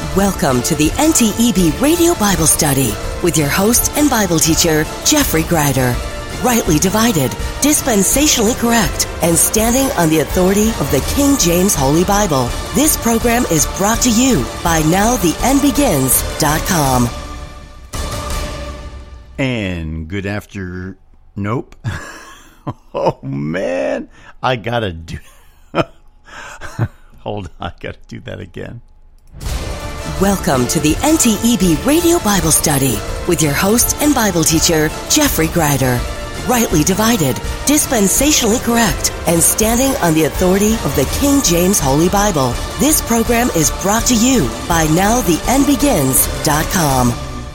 Welcome to the NTEB Radio Bible Study with your host and Bible teacher, Jeffrey Greider. Rightly divided, dispensationally correct, and standing on the authority of the King James Holy Bible. This program is brought to you by NowTheEndBegins.com. And good after... Nope. Oh, man. I gotta do... Hold on, I gotta do that again. Welcome to the NTEB Radio Bible Study with your host and Bible teacher, Jeffrey Greider. Rightly divided, dispensationally correct, and standing on the authority of the King James Holy Bible. This program is brought to you by NowTheEndBegins.com.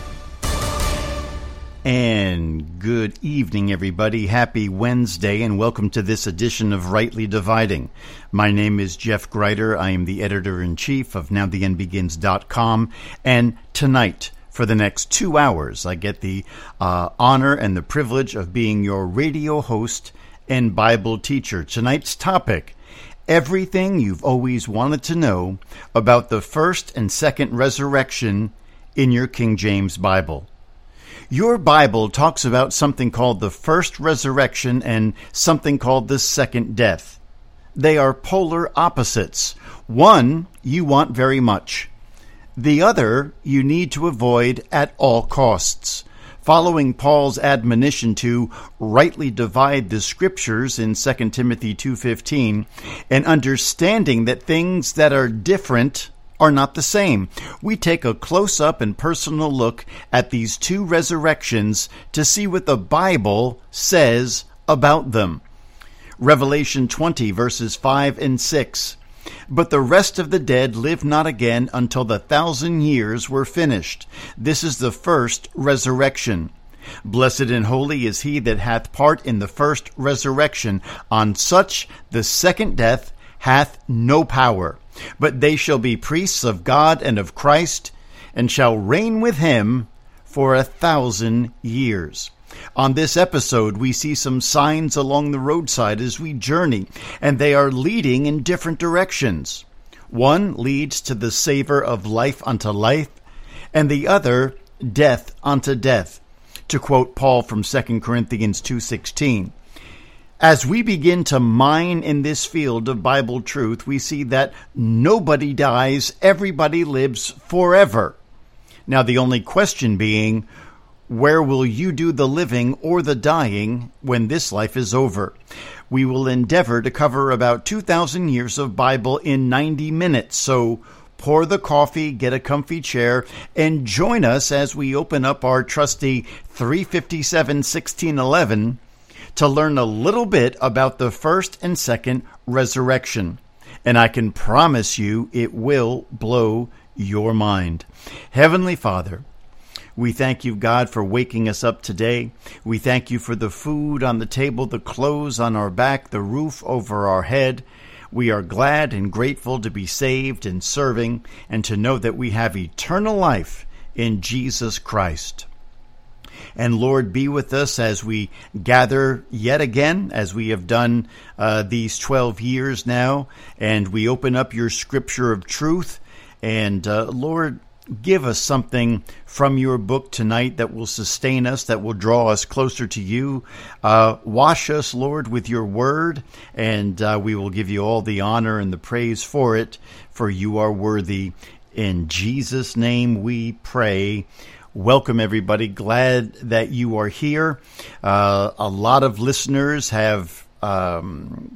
And good evening, everybody. Happy Wednesday, and welcome to this edition of Rightly Dividing. My name is Jeff Greider. I am the editor-in-chief of NowTheEndBegins.com, and tonight, for the next 2 hours, I get the honor and the privilege of being your radio host and Bible teacher. Tonight's topic: everything you've always wanted to know about the first and second resurrection in your King James Bible. Your Bible talks about something called the first resurrection and something called the second death. They are polar opposites. One you want very much. The other you need to avoid at all costs. Following Paul's admonition to rightly divide the scriptures in 2 Timothy 2:15, and understanding that things that are different are not the same, we take a close-up and personal look at these two resurrections to see what the Bible says about them. Revelation 20, verses 5 and 6. But the rest of the dead live not again until the 1,000 years were finished. This is the first resurrection. Blessed and holy is he that hath part in the first resurrection. On such the second death hath no power. But they shall be priests of God and of Christ, and shall reign with him for 1,000 years. On this episode, we see some signs along the roadside as we journey, and they are leading in different directions. One leads to the savor of life unto life, and the other, death unto death, to quote Paul from 2 Corinthians 2:16. As we begin to mine in this field of Bible truth, we see that nobody dies, everybody lives forever. Now, the only question being, where will you do the living or the dying when this life is over? We will endeavor to cover about 2,000 years of Bible in 90 minutes, so pour the coffee, get a comfy chair, and join us as we open up our trusty 357-1611 to learn a little bit about the first and second resurrection. And I can promise you it will blow your mind. Heavenly Father, we thank you, God, for waking us up today. We thank you for the food on the table, the clothes on our back, the roof over our head. We are glad and grateful to be saved and serving, and to know that we have eternal life in Jesus Christ. And Lord, be with us as we gather yet again, as we have done these 12 years now, and we open up your scripture of truth. And Lord, give us something from your book tonight that will sustain us, that will draw us closer to you. Wash us, Lord, with your word, and we will give you all the honor and the praise for it, for you are worthy. In Jesus' name we pray. Welcome, everybody. Glad that you are here. A lot of listeners have power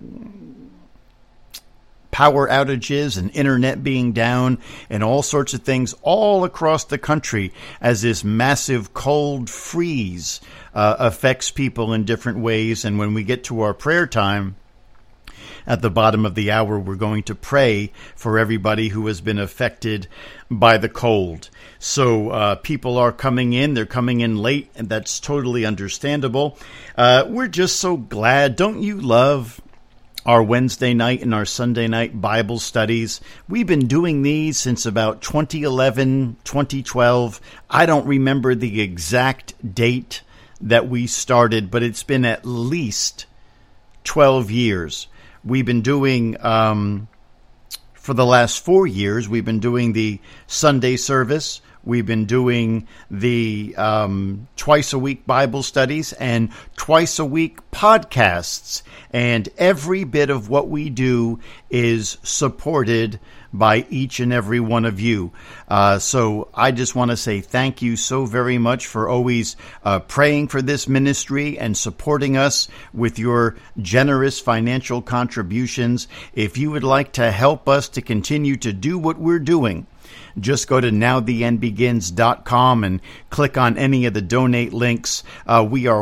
outages and internet being down and all sorts of things all across the country as this massive cold freeze affects people in different ways. And when we get to our prayer time, at the bottom of the hour, we're going to pray for everybody who has been affected by the cold. So people are coming in. They're coming in late, and that's totally understandable. We're just so glad. Don't you love our Wednesday night and our Sunday night Bible studies? We've been doing these since about 2011, 2012. I don't remember the exact date that we started, but it's been at least 12 years. We've been doing For the last 4 years, we've been doing the Sunday service. We've been doing the twice-a-week Bible studies and twice-a-week podcasts. And every bit of what we do is supported by each and every one of you. So I just want to say thank you so very much for always praying for this ministry and supporting us with your generous financial contributions. If you would like to help us to continue to do what we're doing, just go to nowtheendbegins.com and click on any of the donate links. We are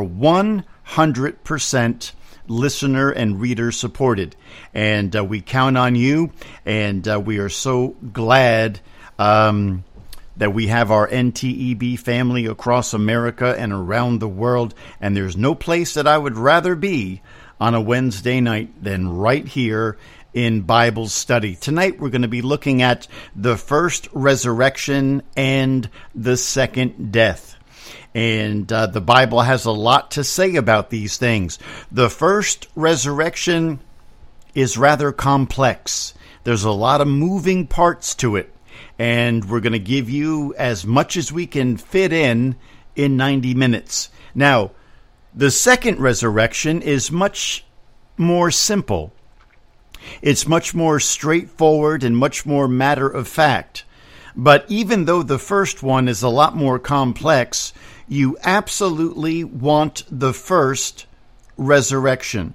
100% listener and reader supported, and we count on you, and we are so glad that we have our NTEB family across America and around the world, and there's no place that I would rather be on a Wednesday night than right here in Bible study. Tonight we're going to be looking at the first resurrection and the second death. And the Bible has a lot to say about these things. The first resurrection is rather complex. There's a lot of moving parts to it. And we're going to give you as much as we can fit in 90 minutes. Now, the second resurrection is much more simple. It's much more straightforward and much more matter of fact. But even though the first one is a lot more complex, you absolutely want the first resurrection.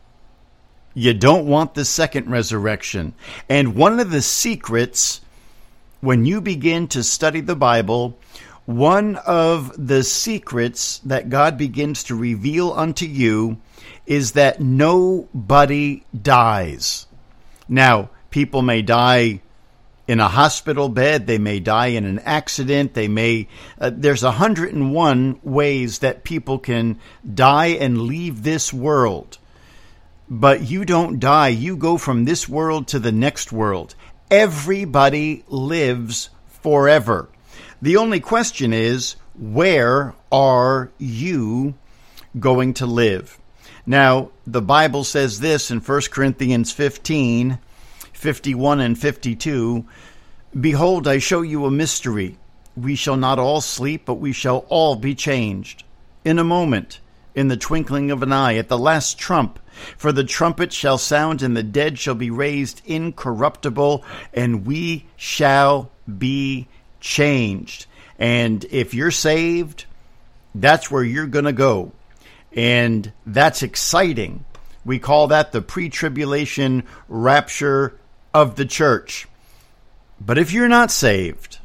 You don't want the second resurrection. And one of the secrets, when you begin to study the Bible, one of the secrets that God begins to reveal unto you is that nobody dies. Now, people may die in a hospital bed, they may die in an accident, they may, there's 101 ways that people can die and leave this world. But you don't die, you go from this world to the next world. Everybody lives forever. The only question is, where are you going to live? Now, the Bible says this in 1 Corinthians 15, 51 and 52, "Behold, I show you a mystery. We shall not all sleep, but we shall all be changed. In a moment, in the twinkling of an eye, at the last trump. For the trumpet shall sound, and the dead shall be raised incorruptible, and we shall be changed." And if you're saved, that's where you're going to go. And that's exciting. We call that the pre-tribulation rapture of the church. But if you're not saved,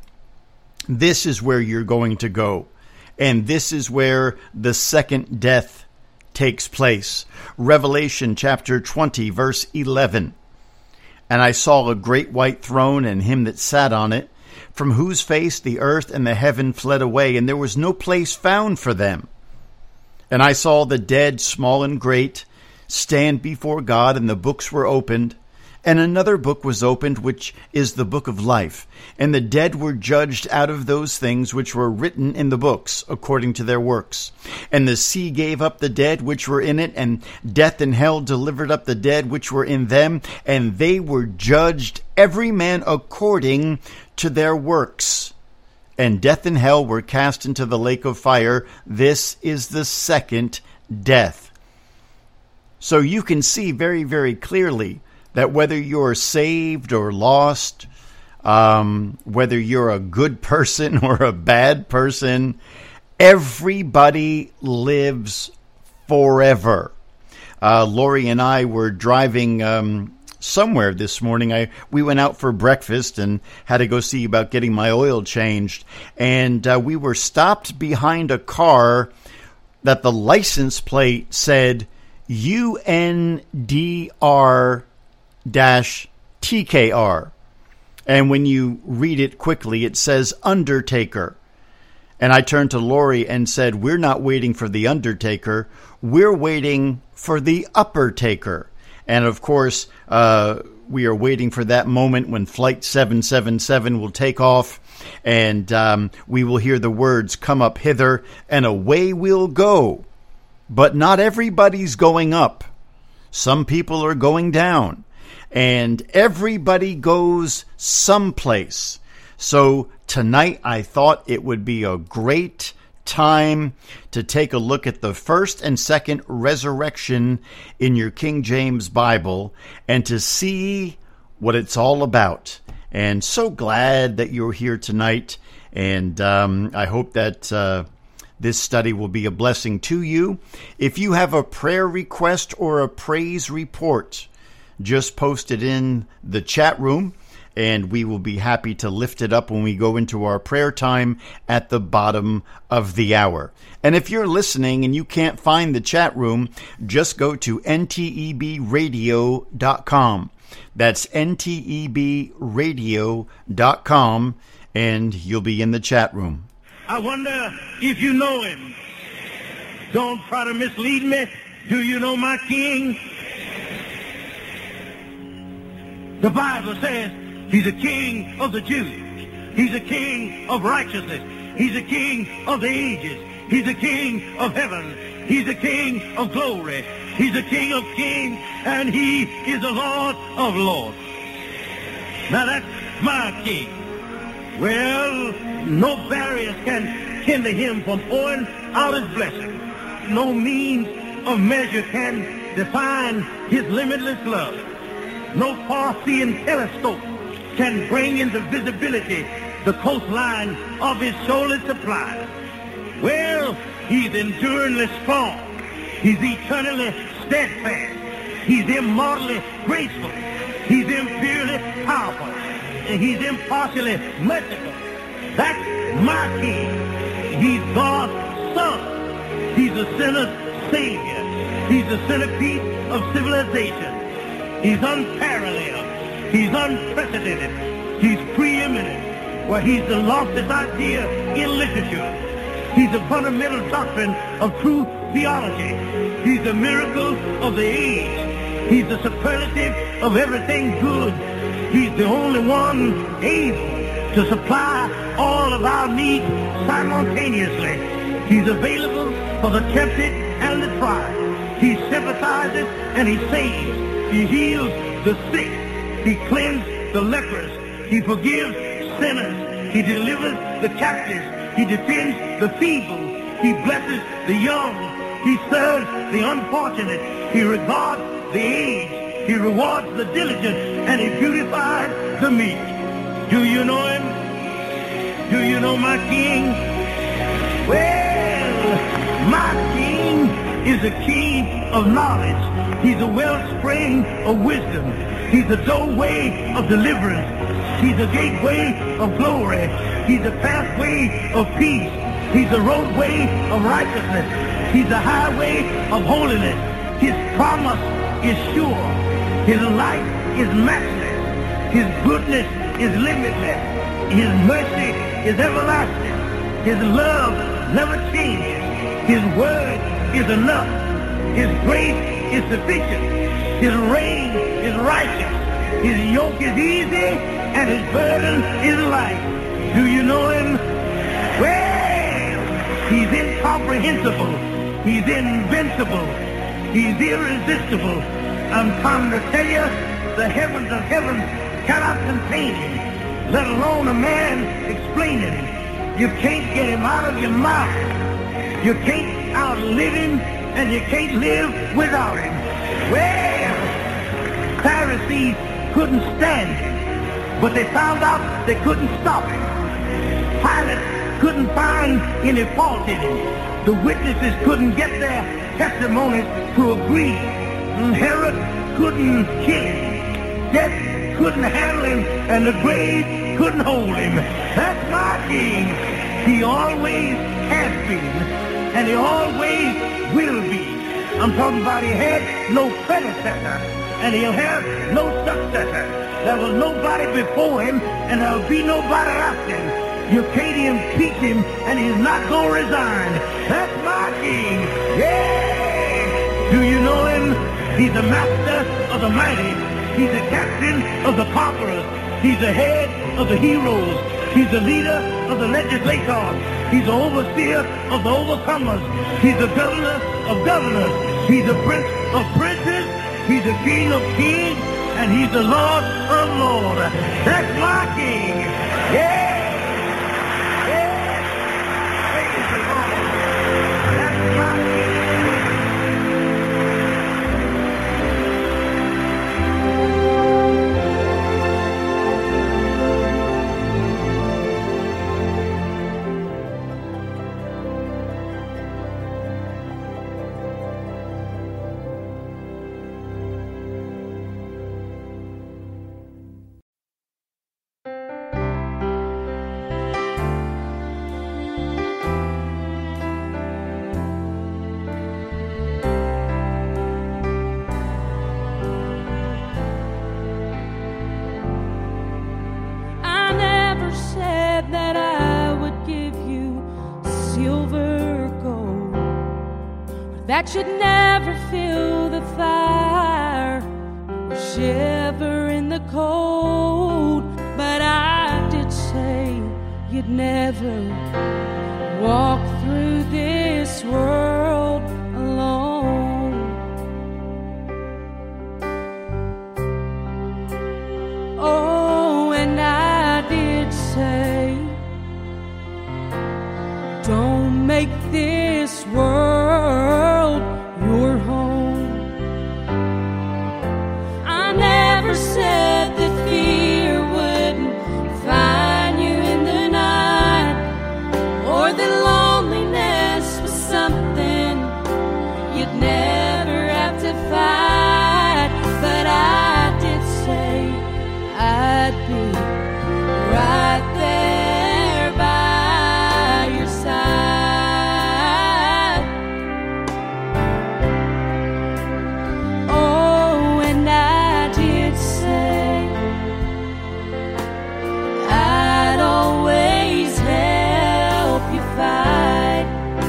this is where you're going to go. And this is where the second death takes place. Revelation chapter 20, verse 11. "And I saw a great white throne and him that sat on it, from whose face the earth and the heaven fled away, and there was no place found for them. And I saw the dead, small and great, stand before God, and the books were opened. And another book was opened, which is the book of life. And the dead were judged out of those things which were written in the books, according to their works. And the sea gave up the dead which were in it, and death and hell delivered up the dead which were in them. And they were judged, every man according to their works. And death and hell were cast into the lake of fire. This is the second death." So you can see very, very clearly that whether you're saved or lost, whether you're a good person or a bad person, everybody lives forever. Lori and I were driving somewhere this morning. We went out for breakfast and had to go see about getting my oil changed. And we were stopped behind a car that the license plate said UNDR-TKR. And when you read it quickly, it says Undertaker. And I turned to Lori and said, "We're not waiting for the Undertaker. We're waiting for the Upper Taker." And of course, we are waiting for that moment when Flight 777 will take off, and we will hear the words, "Come up hither," and away we'll go. But not everybody's going up. Some people are going down. and everybody goes someplace. So tonight I thought it would be a great time to take a look at the first and second resurrection in your King James Bible and to see what it's all about. And so glad that you're here tonight, and I hope that this study will be a blessing to you. If you have a prayer request or a praise report, just post it in the chat room, and we will be happy to lift it up when we go into our prayer time at the bottom of the hour. And if you're listening and you can't find the chat room, just go to ntebradio.com. That's ntebradio.com, and you'll be in the chat room. I wonder if you know him. Don't try to mislead me. Do you know my King? The Bible says he's a King of the Jews. He's a King of righteousness. He's a King of the ages. He's a King of heaven. He's a King of glory. He's a King of kings, and he is the Lord of lords. Now that's my King. Well, no barriers can hinder him from pouring out his blessing. No means of measure can define his limitless love. No far-seeing telescope can bring into visibility the coastline of his shoulder supply. Well, he's enduringly strong. He's eternally steadfast. He's immortally graceful. He's imperially powerful. And he's impartially merciful. That's my King. He's God's Son. He's a sinner's Savior. He's the centerpiece of civilization. He's unparalleled. He's unprecedented. He's preeminent. Well, he's the loftiest idea in literature. He's the fundamental doctrine of true theology. He's the miracle of the age. He's the superlative of everything good. He's the only one able to supply all of our needs simultaneously. He's available for the tempted and the tried. He sympathizes and he saves. He heals the sick. He cleanses the lepers. He forgives sinners. He delivers the captives. He defends the feeble. He blesses the young. He serves the unfortunate. He regards the aged. He rewards the diligent, and he beautifies the meek. Do you know him? Do you know my King? Well, my King is a King of knowledge. He's a wellspring of wisdom. He's a doorway of deliverance. He's a gateway of glory. He's a pathway of peace. He's a roadway of righteousness. He's a highway of holiness. His promise is sure. His life is matchless. His goodness is limitless. His mercy is everlasting. His love never changes. His word is enough. His grace is sufficient. His reign is righteous. His yoke is easy and his burden is light. Do you know him? Well, he's incomprehensible. He's invincible. He's irresistible. I'm trying to tell you, the heavens of heavens cannot contain him, let alone a man explaining him. You can't get him out of your mouth. You can't outlive him, and you can't live without him. Well, Pharisees couldn't stand him, but they found out they couldn't stop him. Pilate couldn't find any fault in him. The witnesses couldn't get their testimonies to agree. Herod couldn't kill him. Death couldn't handle him, and the grave couldn't hold him. That's my King. He always has been, and he always will be. I'm talking about he had no predecessor, and he'll have no successor. There was nobody before him, and there'll be nobody after him. You can't impeach him, and he's not going to resign. That's my King. Yeah! Do you know him? He's the master of the mighty. He's the captain of the conquerors. He's the head of the heroes. He's the leader of the legislators. He's the overseer of the overcomers. He's the governor of governors. He's the prince of princes. He's the king of kings. and he's the Lord of Lords. That's my King. Yeah. Yeah. Praise the Lord. That's my King. That I would give you silver or gold, or that you'd never feel the fire or shiver in the cold. But I did say you'd never walk through this world alone. Oh, and I did say, don't make this world your home. I never said that fear wouldn't find you in the night, or that loneliness was something you'd never have to fight. But I did say I'd be right there by your side. Oh, and I did say I'd always help you fight.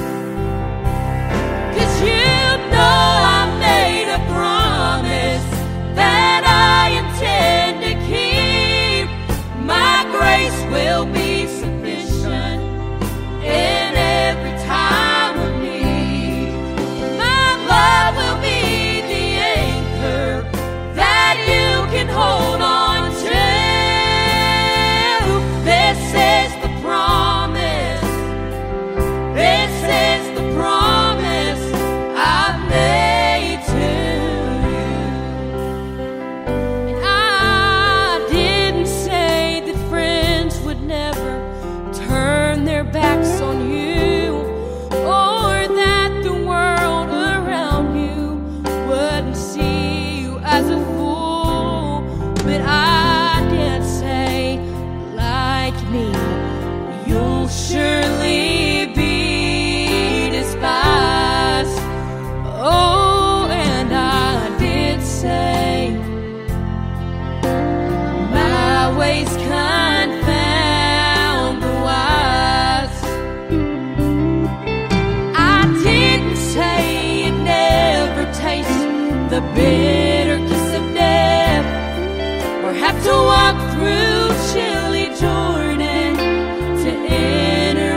'Cause you know I made a promise that I intend to keep. My grace will be sufficient in every time of need. My love will be the anchor that you can hold on to. This is the promise. This is the promise I've made to you. And I didn't say that friends would never turn their backs on you, or that the world around you wouldn't see you as a fool. But I did say, like me, you'll surely be despised. Oh, and I did say my ways confound the wise. I didn't say you'd never taste the bitter kiss of death, or have to walk through chilly Jordan to enter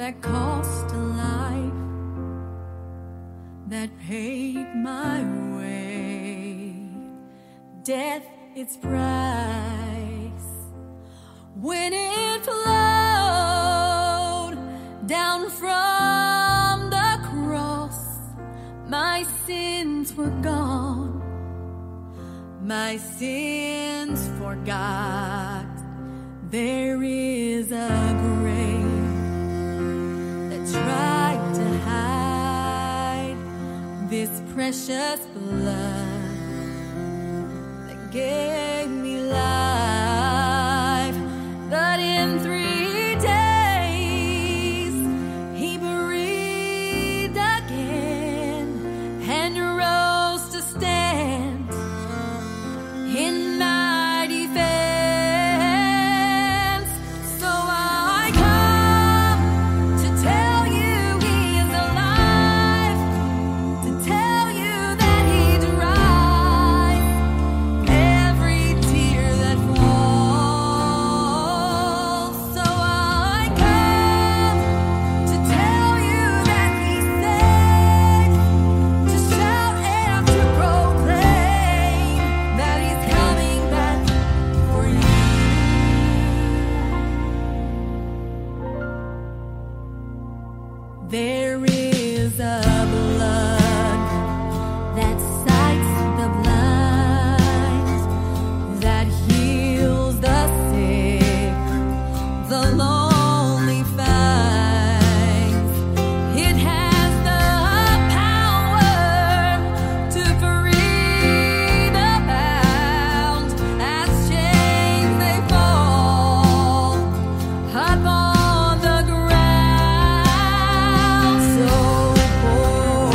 that cost a life, that paid my way. Death, its price, when it flowed down from the cross, my sins were gone, my sins forgot. There is a grave that tried to hide this precious blood that gave me life. But in 3 days he breathed again and rose to stand in my defense. So I come to tell you he is alive, to tell you that he dries every tear that falls. So I come to tell you that he's safe, to shout and to proclaim that he's coming back for you. There is a blood that sights the blind, that heals the sick, the lonely finds. It has the power to free the bound as chains they fall upon the ground. So pour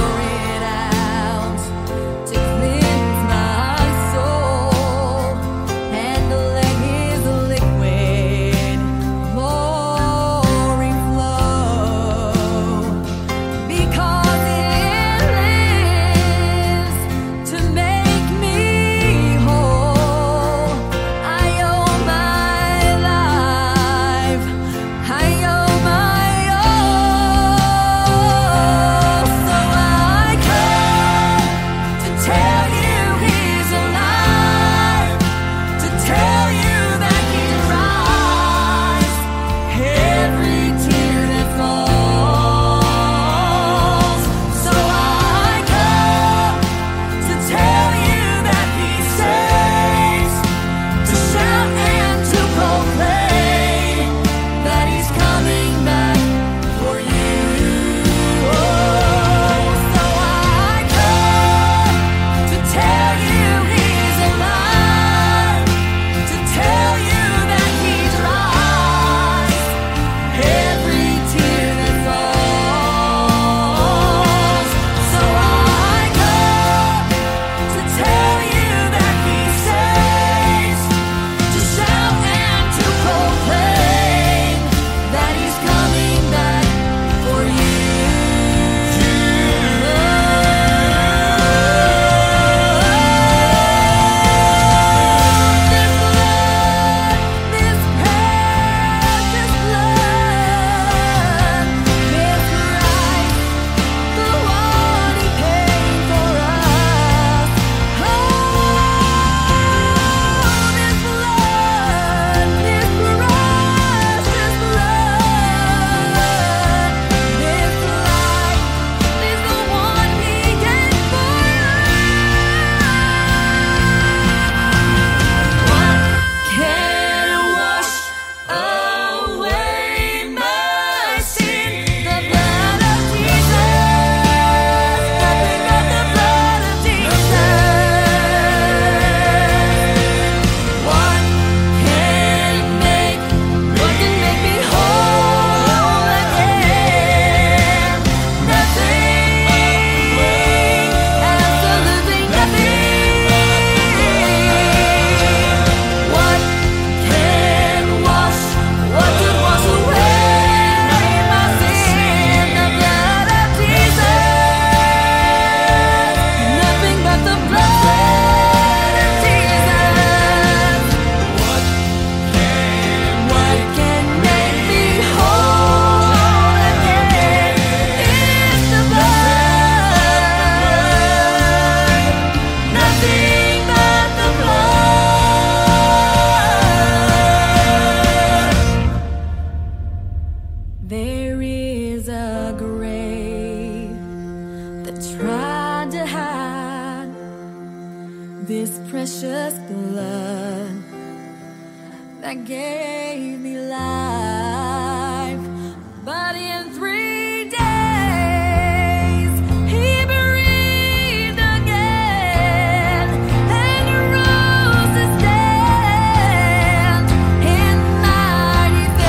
There is a grave that tried to hide this precious blood that gave me life. But in 3 days, he breathed again and rose to stand in my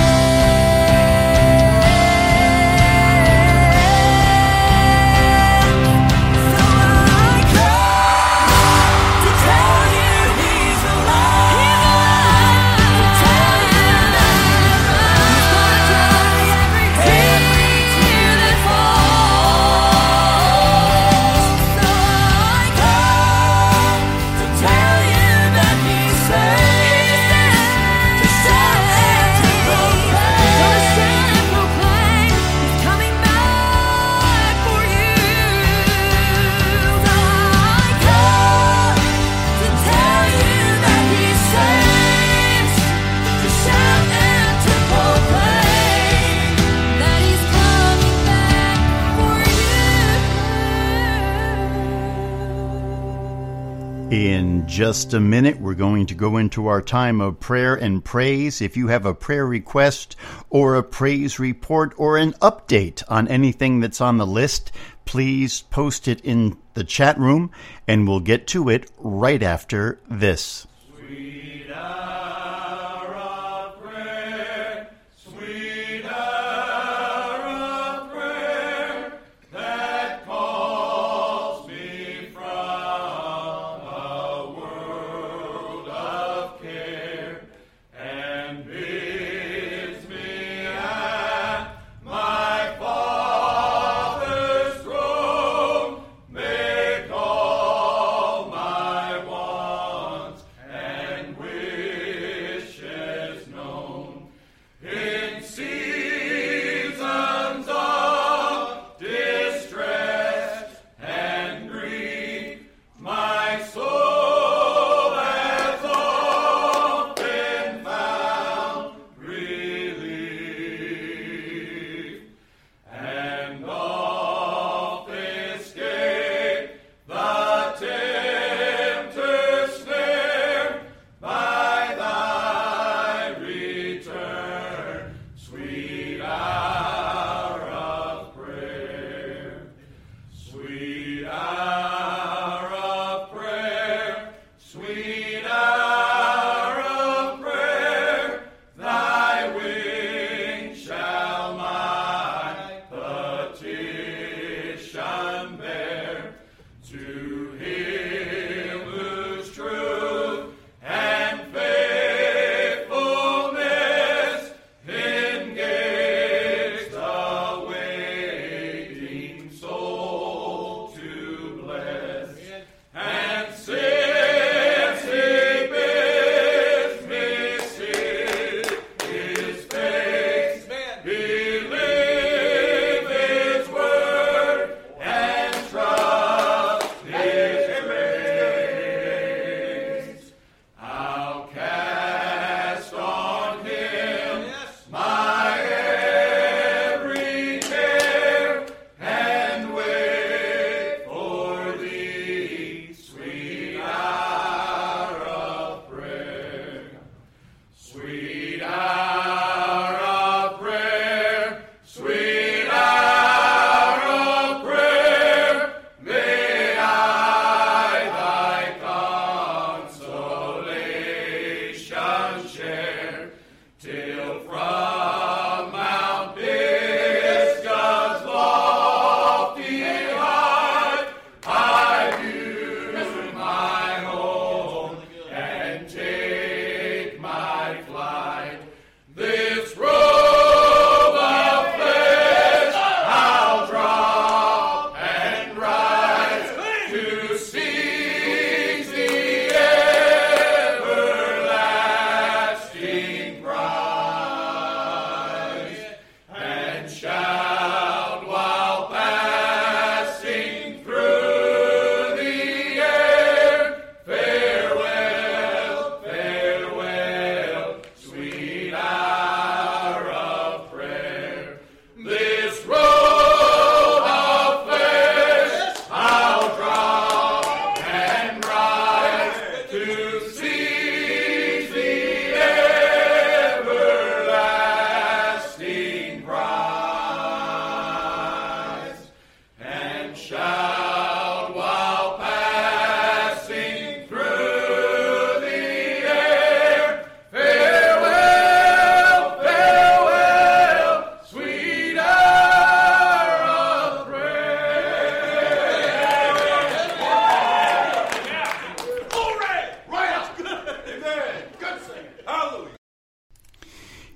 defense. So I come to tell you he's alive, to tell you that he's gonna dry every tear that falls. So I come to tell you that he's safe, to shout and to proclaim he's coming back for you. So I come to tell you that he's safe, to shout and to proclaim that he's coming back for you. In just a minute, we're going to go into our time of prayer and praise. If you have a prayer request or a praise report or an update on anything that's on the list, please post it in the chat room, and we'll get to it right after this. Sweet hour of prayer, sweet hour of prayer, that calls me from a world of care and bids me at my Father's throne make all my wants and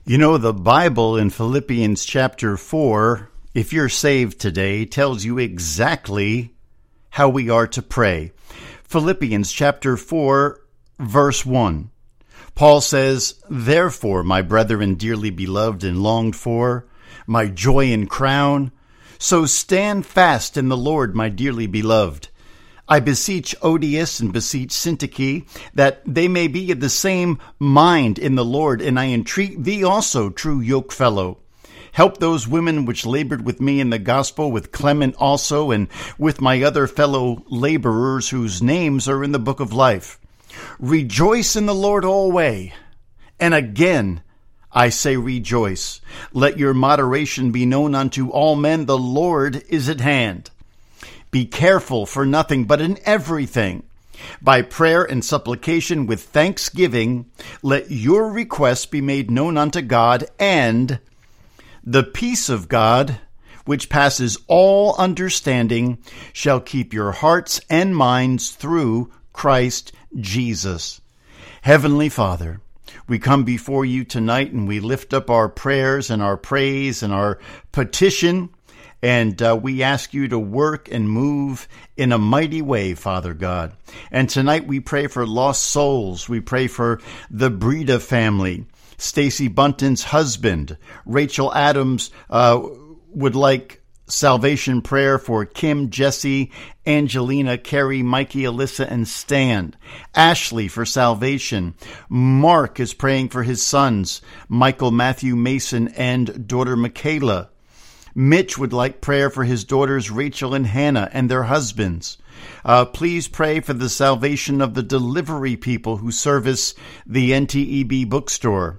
You know, the Bible in Philippians chapter 4, if you're saved today, tells you exactly how we are to pray. Philippians chapter 4, verse 1. Paul says, "Therefore, my brethren dearly beloved and longed for, my joy and crown, so stand fast in the Lord, my dearly beloved. I beseech Odius and beseech Syntyche, that they may be of the same mind in the Lord, and I entreat thee also, true yokefellow. Help those women which labored with me in the gospel, with Clement also, and with my other fellow laborers whose names are in the book of life. Rejoice in the Lord always. And again, I say rejoice. Let your moderation be known unto all men. The Lord is at hand. Be careful for nothing, but in everything, by prayer and supplication with thanksgiving, let your requests be made known unto God, and the peace of God, which passes all understanding, shall keep your hearts and minds through Christ Jesus." Heavenly Father, we come before you tonight and we lift up our prayers and our praise and our petition. And we ask you to work and move in a mighty way, Father God. And tonight we pray for lost souls. We pray for the Breda family, Stacy Bunton's husband. Rachel Adams would like salvation prayer for Kim, Jesse, Angelina, Carrie, Mikey, Alyssa, and Stan. Ashley for salvation. Mark is praying for his sons, Michael, Matthew, Mason, and daughter Michaela. Mitch would like prayer for his daughters Rachel and Hannah and their husbands. Please pray for the salvation of the delivery people who service the NTEB bookstore.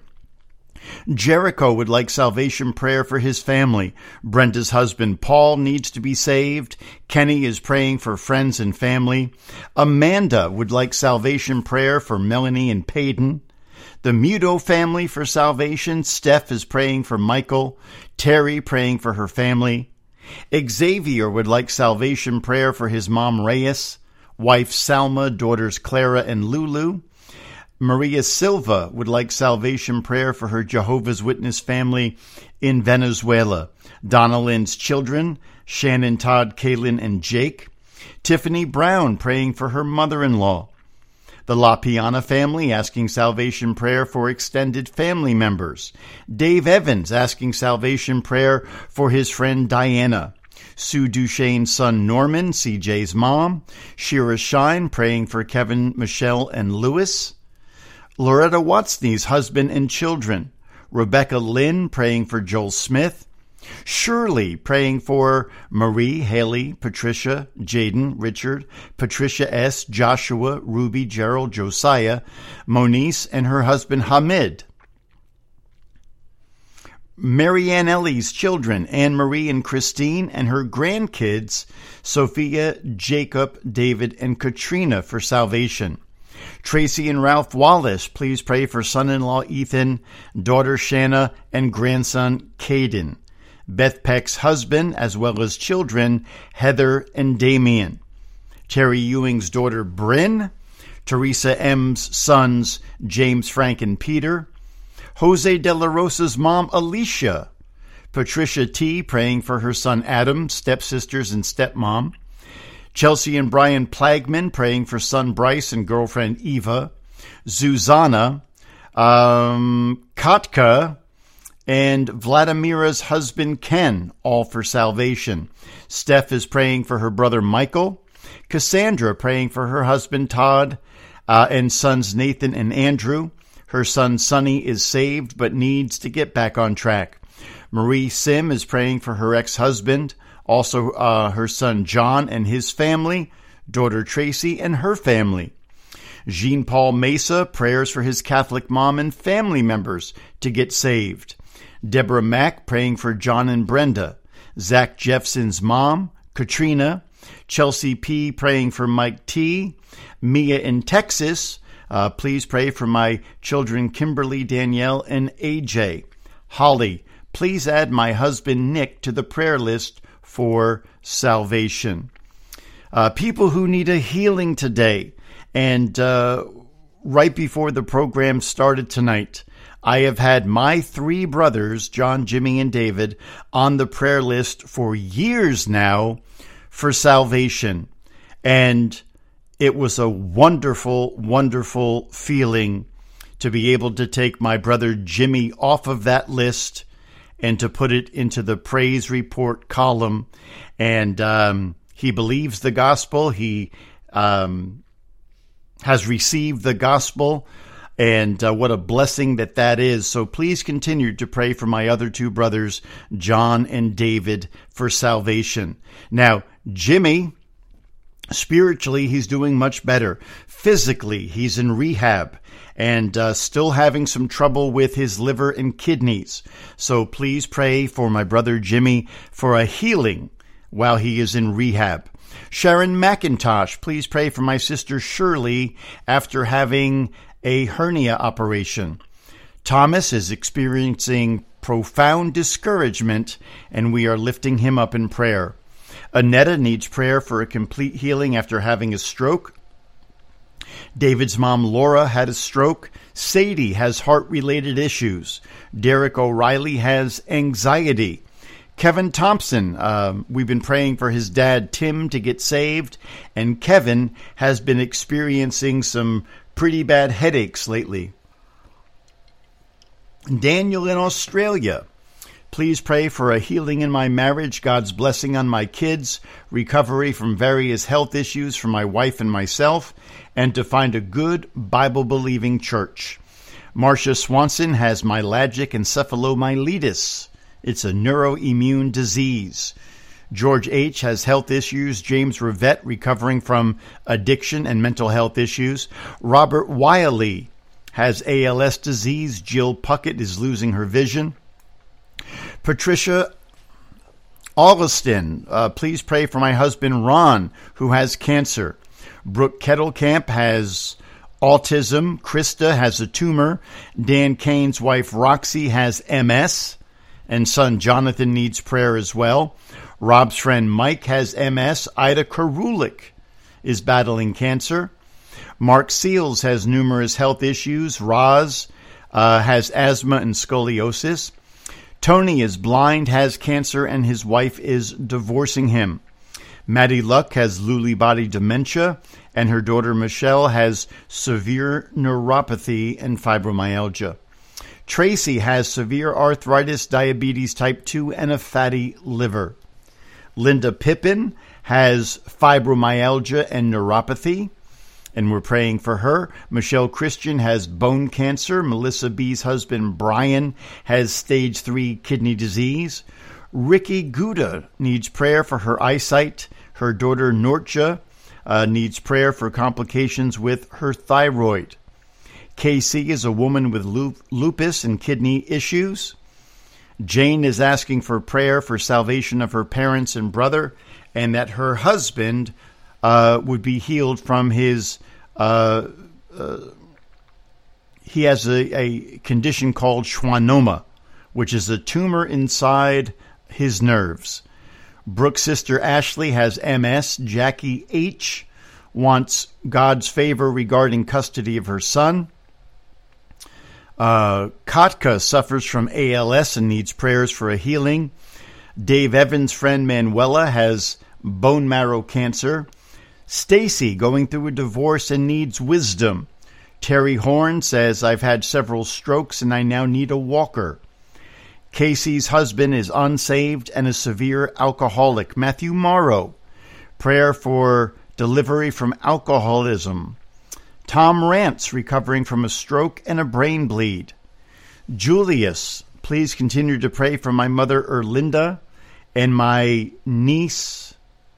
Jericho would like salvation prayer for his family. Brenda's husband Paul needs to be saved. Kenny is praying for friends and family. Amanda would like salvation prayer for Melanie and Peyton. The Muto family for salvation. Steph is praying for Michael. Terry praying for her family. Xavier would like salvation prayer for his mom Reyes, wife Salma, daughters Clara and Lulu. Maria Silva would like salvation prayer for her Jehovah's Witness family in Venezuela. Donna Lynn's children, Shannon, Todd, Kaylin, and Jake. Tiffany Brown praying for her mother-in-law. The La Piana family asking salvation prayer for extended family members. Dave Evans asking salvation prayer for his friend Diana. Sue Duchesne's son Norman, CJ's mom. Shira Shine praying for Kevin, Michelle, and Lewis. Loretta Watsney's husband and children. Rebecca Lynn praying for Joel Smith. Shirley praying for Marie, Haley, Patricia, Jaden, Richard, Patricia S., Joshua, Ruby, Gerald, Josiah, Monice, and her husband Hamid. Marianne Ellie's children, Anne-Marie and Christine, and her grandkids, Sophia, Jacob, David, and Katrina for salvation. Tracy and Ralph Wallace, please pray for son-in-law Ethan, daughter Shanna, and grandson Caden. Beth Peck's husband, as well as children, Heather and Damien. Terry Ewing's daughter, Bryn. Teresa M.'s sons, James, Frank, and Peter. Jose De La Rosa's mom, Alicia. Patricia T. praying for her son, Adam, stepsisters, and stepmom. Chelsea and Brian Plagman praying for son, Bryce, and girlfriend, Eva. Zuzana. Katka, and Vladimira's husband, Ken, all for salvation. Steph is praying for her brother, Michael. Cassandra praying for her husband, Todd, and sons, Nathan and Andrew. Her son, Sonny, is saved but needs to get back on track. Marie Sim is praying for her ex-husband, also her son, John, and his family, daughter, Tracy, and her family. Jean-Paul Mesa, prayers for his Catholic mom and family members to get saved. Deborah Mack praying for John and Brenda. Zach Jeffson's mom, Katrina. Chelsea P. praying for Mike T. Mia in Texas. Please pray for my children Kimberly, Danielle, and AJ. Holly, please add my husband Nick to the prayer list for salvation. People who need a healing today. And right before the program started tonight, I have had my 3 brothers, John, Jimmy, and David, on the prayer list for years now for salvation. And it was a wonderful, wonderful feeling to be able to take my brother Jimmy off of that list and to put it into the praise report column. And he believes the gospel. He has received the gospel. And what a blessing that is. So please continue to pray for my other 2 brothers, John and David, for salvation. Now, Jimmy, spiritually, he's doing much better. Physically, he's in rehab and still having some trouble with his liver and kidneys. So please pray for my brother Jimmy for a healing while he is in rehab. Sharon McIntosh, please pray for my sister Shirley after having a hernia operation. Thomas is experiencing profound discouragement, and we are lifting him up in prayer. Annetta needs prayer for a complete healing after having a stroke. David's mom, Laura, had a stroke. Sadie has heart-related issues. Derek O'Reilly has anxiety. Kevin Thompson, we've been praying for his dad, Tim, to get saved. And Kevin has been experiencing some pretty bad headaches lately. Daniel in Australia, please pray for a healing in my marriage, God's blessing on my kids, recovery from various health issues for my wife and myself, and to find a good Bible-believing church. Marcia Swanson has myalgic encephalomyelitis. It's a neuroimmune disease. George H. has health issues. James Rivette recovering from addiction and mental health issues. Robert Wiley has ALS disease. Jill Puckett is losing her vision. Patricia Augustin, please pray for my husband Ron, who has cancer. Brooke Kettlecamp has autism. Krista has a tumor. Dan Kane's wife Roxy has MS, and son Jonathan needs prayer as well. Rob's friend Mike has MS. Ida Karulik is battling cancer. Mark Seals has numerous health issues. Roz has asthma and scoliosis. Tony is blind, has cancer, and his wife is divorcing him. Maddie Luck has Lewy body dementia, and her daughter Michelle has severe neuropathy and fibromyalgia. Tracy has severe arthritis, diabetes type 2, and a fatty liver. Linda Pippin has fibromyalgia and neuropathy, and we're praying for her. Michelle Christian has bone cancer. Melissa B's husband, Brian, has stage 3 kidney disease. Ricky Gouda needs prayer for her eyesight. Her daughter, Nortja, needs prayer for complications with her thyroid. Casey is a woman with lupus and kidney issues. Jane is asking for prayer for salvation of her parents and brother, and that her husband would be healed from his... he has a condition called schwannoma, which is a tumor inside his nerves. Brooke's sister Ashley has MS. Jackie H. wants God's favor regarding custody of her son. Katka suffers from ALS and needs prayers for a healing. Dave Evans' friend Manuela has bone marrow cancer. Stacy going through a divorce and needs wisdom. Terry Horn says, I've had several strokes and I now need a walker. Casey's husband is unsaved and a severe alcoholic. Matthew Morrow, prayer for delivery from alcoholism. Tom Rance, recovering from a stroke and a brain bleed. Julius, please continue to pray for my mother Erlinda and my niece.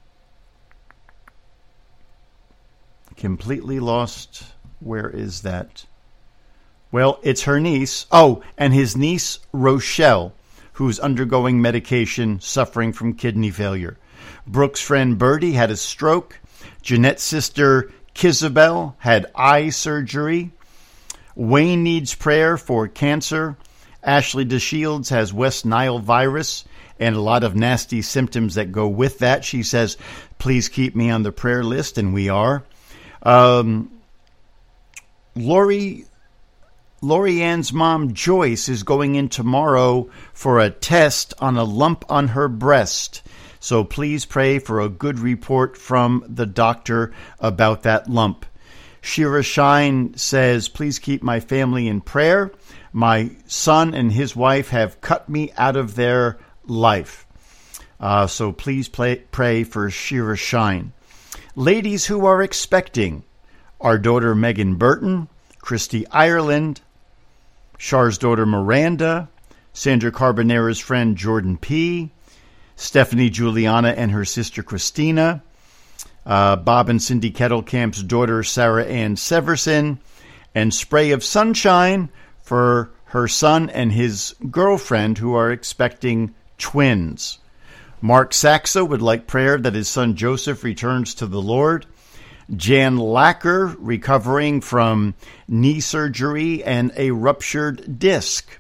Completely lost. Where is that? Well, it's her niece. Oh, and his niece Rochelle, who's undergoing medication, suffering from kidney failure. Brooke's friend Bertie had a stroke. Jeanette's sister Kizabel had eye surgery. Wayne needs prayer for cancer. Ashley DeShields has West Nile virus and a lot of nasty symptoms that go with that. She says, please keep me on the prayer list, and we are. Lori Lori Ann's mom, Joyce, is going in tomorrow for a test on a lump on her breast. So please pray for a good report from the doctor about that lump. Shira Shine says, please keep my family in prayer. My son and his wife have cut me out of their life. So please pray for Shira Shine. Ladies who are expecting, our daughter Megan Burton, Christy Ireland, Char's daughter Miranda, Sandra Carbonera's friend Jordan P., Stephanie Juliana and her sister Christina, Bob and Cindy Kettlecamp's daughter Sarah Ann Severson, and Spray of Sunshine for her son and his girlfriend who are expecting twins. Mark Saxa would like prayer that his son Joseph returns to the Lord. Jan Lacker, recovering from knee surgery and a ruptured disc.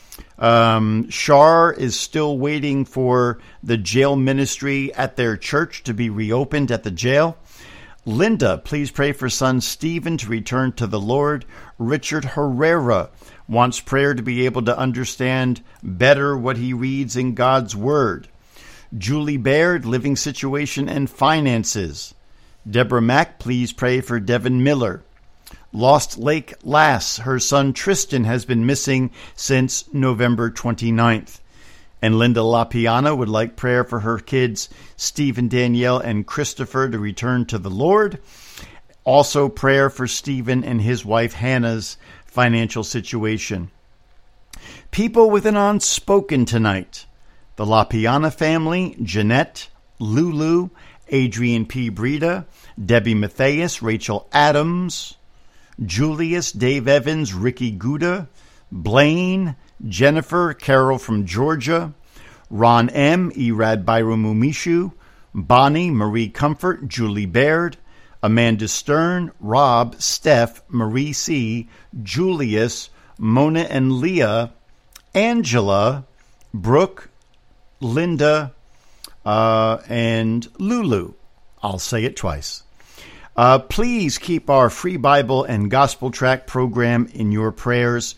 Shar is still waiting for the jail ministry at their church to be reopened at the jail. Linda, please pray for son Stephen to return to the Lord. Richard Herrera wants prayer to be able to understand better what he reads in God's Word. Julie Baird, living situation and finances. Deborah Mack, please pray for Devin Miller. Lost Lake Lass, her son Tristan has been missing since November 29th. And Linda LaPiana would like prayer for her kids, Stephen, Danielle, and Christopher to return to the Lord. Also prayer for Stephen and his wife Hannah's financial situation. People with an unspoken tonight. The LaPiana family, Jeanette, Lulu, Adrian P. Breda, Debbie Matthias, Rachel Adams, Julius, Dave Evans, Ricky Gouda, Blaine, Jennifer, Carol from Georgia, Ron M., Irad Bayramumishu, Bonnie, Marie Comfort, Julie Baird, Amanda Stern, Rob, Steph, Marie C., Julius, Mona and Leah, Angela, Brooke, Linda, and Lulu. I'll say it twice. Please keep our free Bible and gospel tract program in your prayers.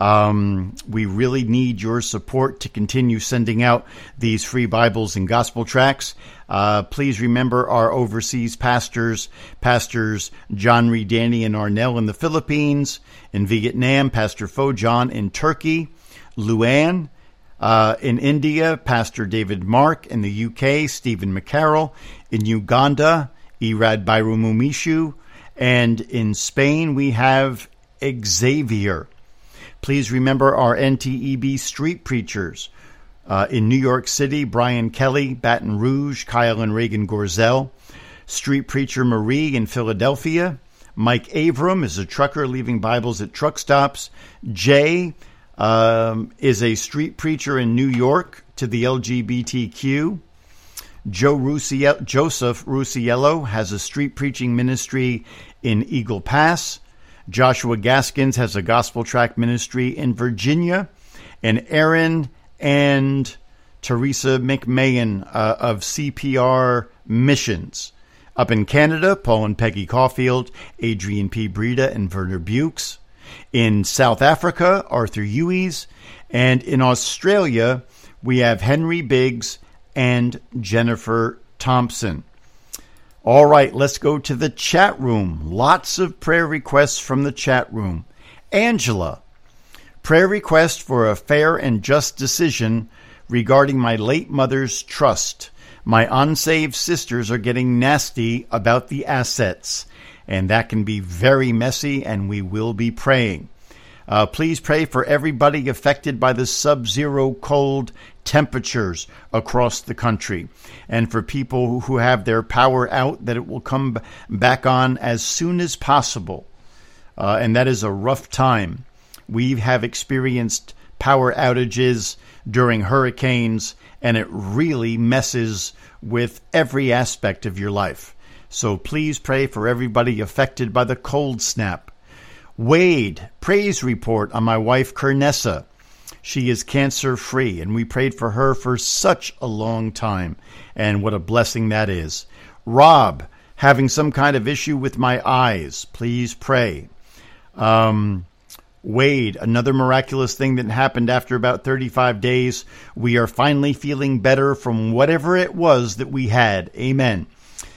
We really need your support to continue sending out these free Bibles and gospel tracts. Please remember our overseas pastors John Reed, Danny, and Arnell in the Philippines, in Vietnam, Pastor Fo John in Turkey, Luan, in India, Pastor David Mark, in the UK, Stephen McCarroll, in Uganda, Irad Bayramumishu, and in Spain we have Xavier. Please remember our NTEB street preachers. In New York City, Brian Kelly, Baton Rouge, Kyle and Reagan Gorzel. Street preacher Marie in Philadelphia. Mike Avram is a trucker leaving Bibles at truck stops. Jay is a street preacher in New York to the LGBTQ. Joseph Rusiello has a street preaching ministry in Eagle Pass. Joshua Gaskins has a gospel tract ministry in Virginia. And Aaron and Teresa McMahon of CPR Missions. Up in Canada, Paul and Peggy Caulfield, Adrian P. Breda, and Werner Bukes. In South Africa, Arthur Hueys. And in Australia, we have Henry Biggs and Jennifer Thompson. All right, let's go to the chat room. Lots of prayer requests from the chat room. Angela, prayer request for a fair and just decision regarding my late mother's trust. My unsaved sisters are getting nasty about the assets, and that can be very messy, and we will be praying. Please pray for everybody affected by the sub-zero cold temperatures across the country, and for people who have their power out, that it will come back on as soon as possible. And that is a rough time. We have experienced power outages during hurricanes, and it really messes with every aspect of your life. So please pray for everybody affected by the cold snap. Wade, praise report on my wife, Kernessa. She is cancer-free, and we prayed for her for such a long time, and what a blessing that is. Rob, having some kind of issue with my eyes. Please pray. Wade, another miraculous thing that happened after about 35 days. We are finally feeling better from whatever it was that we had. Amen.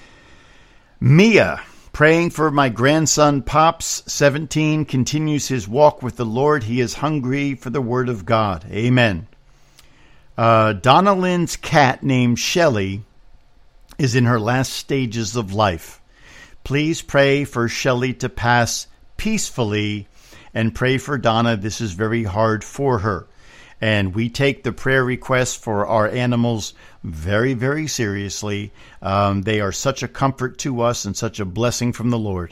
Mia, praying for my grandson Pops, 17, continues his walk with the Lord. He is hungry for the Word of God. Amen. Donna Lynn's cat named Shelley is in her last stages of life. Please pray for Shelley to pass peacefully, and pray for Donna. This is very hard for her. And we take the prayer requests for our animals very, very seriously. They are such a comfort to us and such a blessing from the Lord.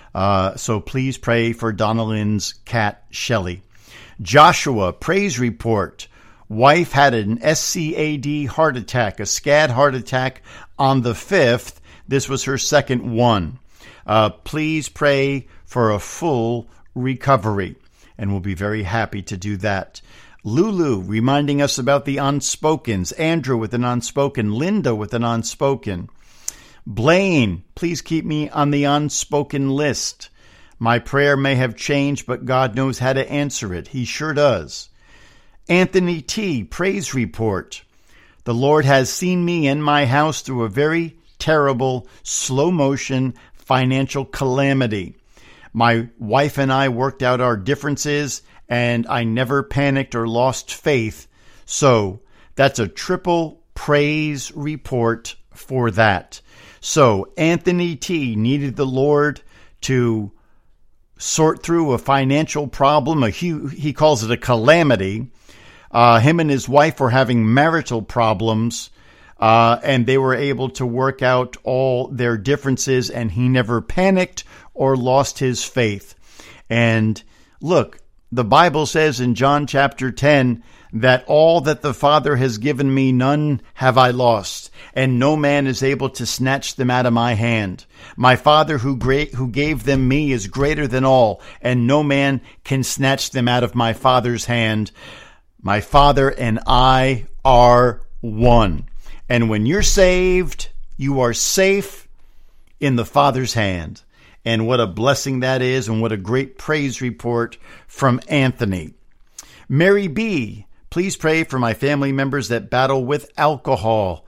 So please pray for Donna Lynn's cat, Shelley. Joshua, praise report. Wife had an SCAD heart attack, a SCAD heart attack on the 5th. This was her second one. Please pray for a full recovery, and we'll be very happy to do that. Lulu reminding us about the unspokens. Andrew with an unspoken. Linda with an unspoken. Blaine, please keep me on the unspoken list. My prayer may have changed, but God knows how to answer it. He sure does. Anthony T., praise report. The Lord has seen me and my house through a very terrible, slow-motion financial calamity. My wife and I worked out our differences, and I never panicked or lost faith. So that's a triple praise report for that. So Anthony T. needed the Lord to sort through a financial problem. He calls it a calamity. Him and his wife were having marital problems, and they were able to work out all their differences, and he never panicked or lost his faith. And look, the Bible says in John chapter 10 that all that the Father has given me, none have I lost, and no man is able to snatch them out of my hand. My Father who gave them me is greater than all, and no man can snatch them out of my Father's hand. My Father and I are one. And when you're saved, you are safe in the Father's hand. And what a blessing that is, and what a great praise report from Anthony. Mary B., please pray for my family members that battle with alcohol.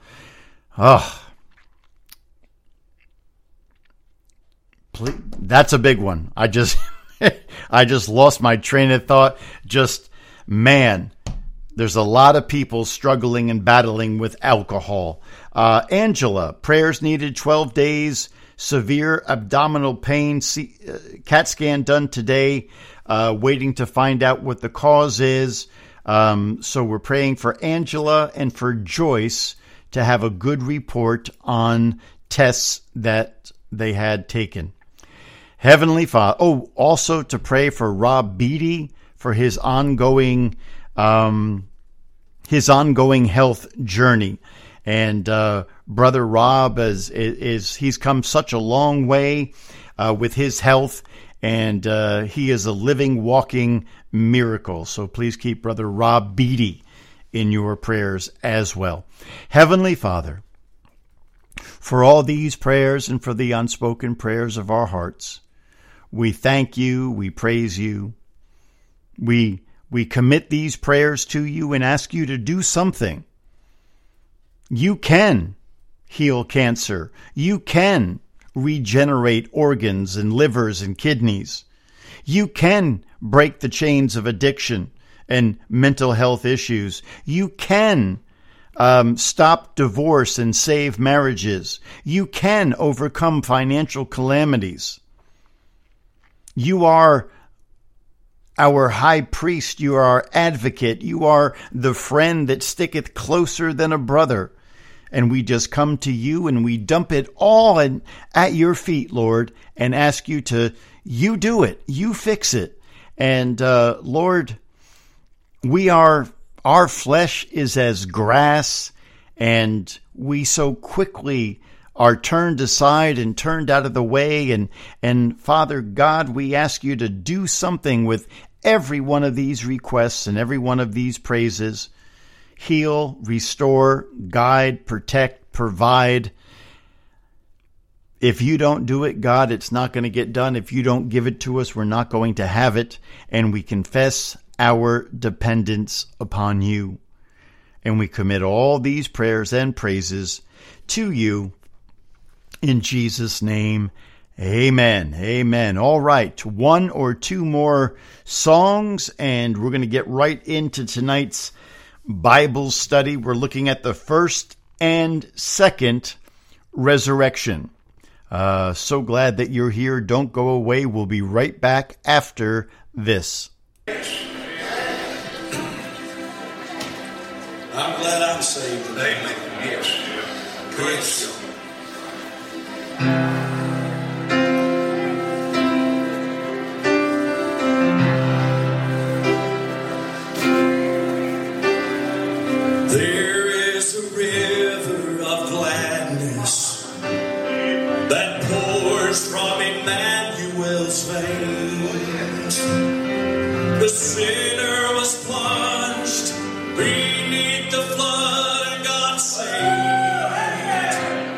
That's a big one. I just lost my train of thought. Man, there's a lot of people struggling and battling with alcohol. Angela, prayers needed 12 days. Severe abdominal pain, CAT scan done today, waiting to find out what the cause is. So we're praying for Angela and for Joyce to have a good report on tests that they had taken. Heavenly Father, also to pray for Rob Beatty for his ongoing health journey. And Brother Rob he's come such a long way with his health, and he is a living, walking miracle. So please keep Brother Rob Beatty in your prayers as well. Heavenly Father, for all these prayers and for the unspoken prayers of our hearts, we thank you, we praise you. We commit these prayers to you and ask you to do something. You can heal cancer. You can regenerate organs and livers and kidneys. You can break the chains of addiction and mental health issues. You can stop divorce and save marriages. You can overcome financial calamities. You are our high priest. You are our advocate. You are the friend that sticketh closer than a brother. And we just come to you and we dump it all at your feet, Lord, and ask you you do it, you fix it. And Lord, our flesh is as grass, and we so quickly are turned aside and turned out of the way. And Father God, we ask you to do something with every one of these requests and every one of these praises. Heal, restore, guide, protect, provide. If you don't do it, God, it's not going to get done. If you don't give it to us, we're not going to have it. And we confess our dependence upon you. And we commit all these prayers and praises to you in Jesus' name. Amen. Amen. All right. One or two more songs, and we're going to get right into tonight's Bible study. We're looking at the first and second resurrection. So glad that you're here. Don't go away. We'll be right back after this. I'm glad I'm saved today. Yes. Yes. There is a river of gladness that pours from Emmanuel's veins. The sinner was plunged beneath the flood and got saved.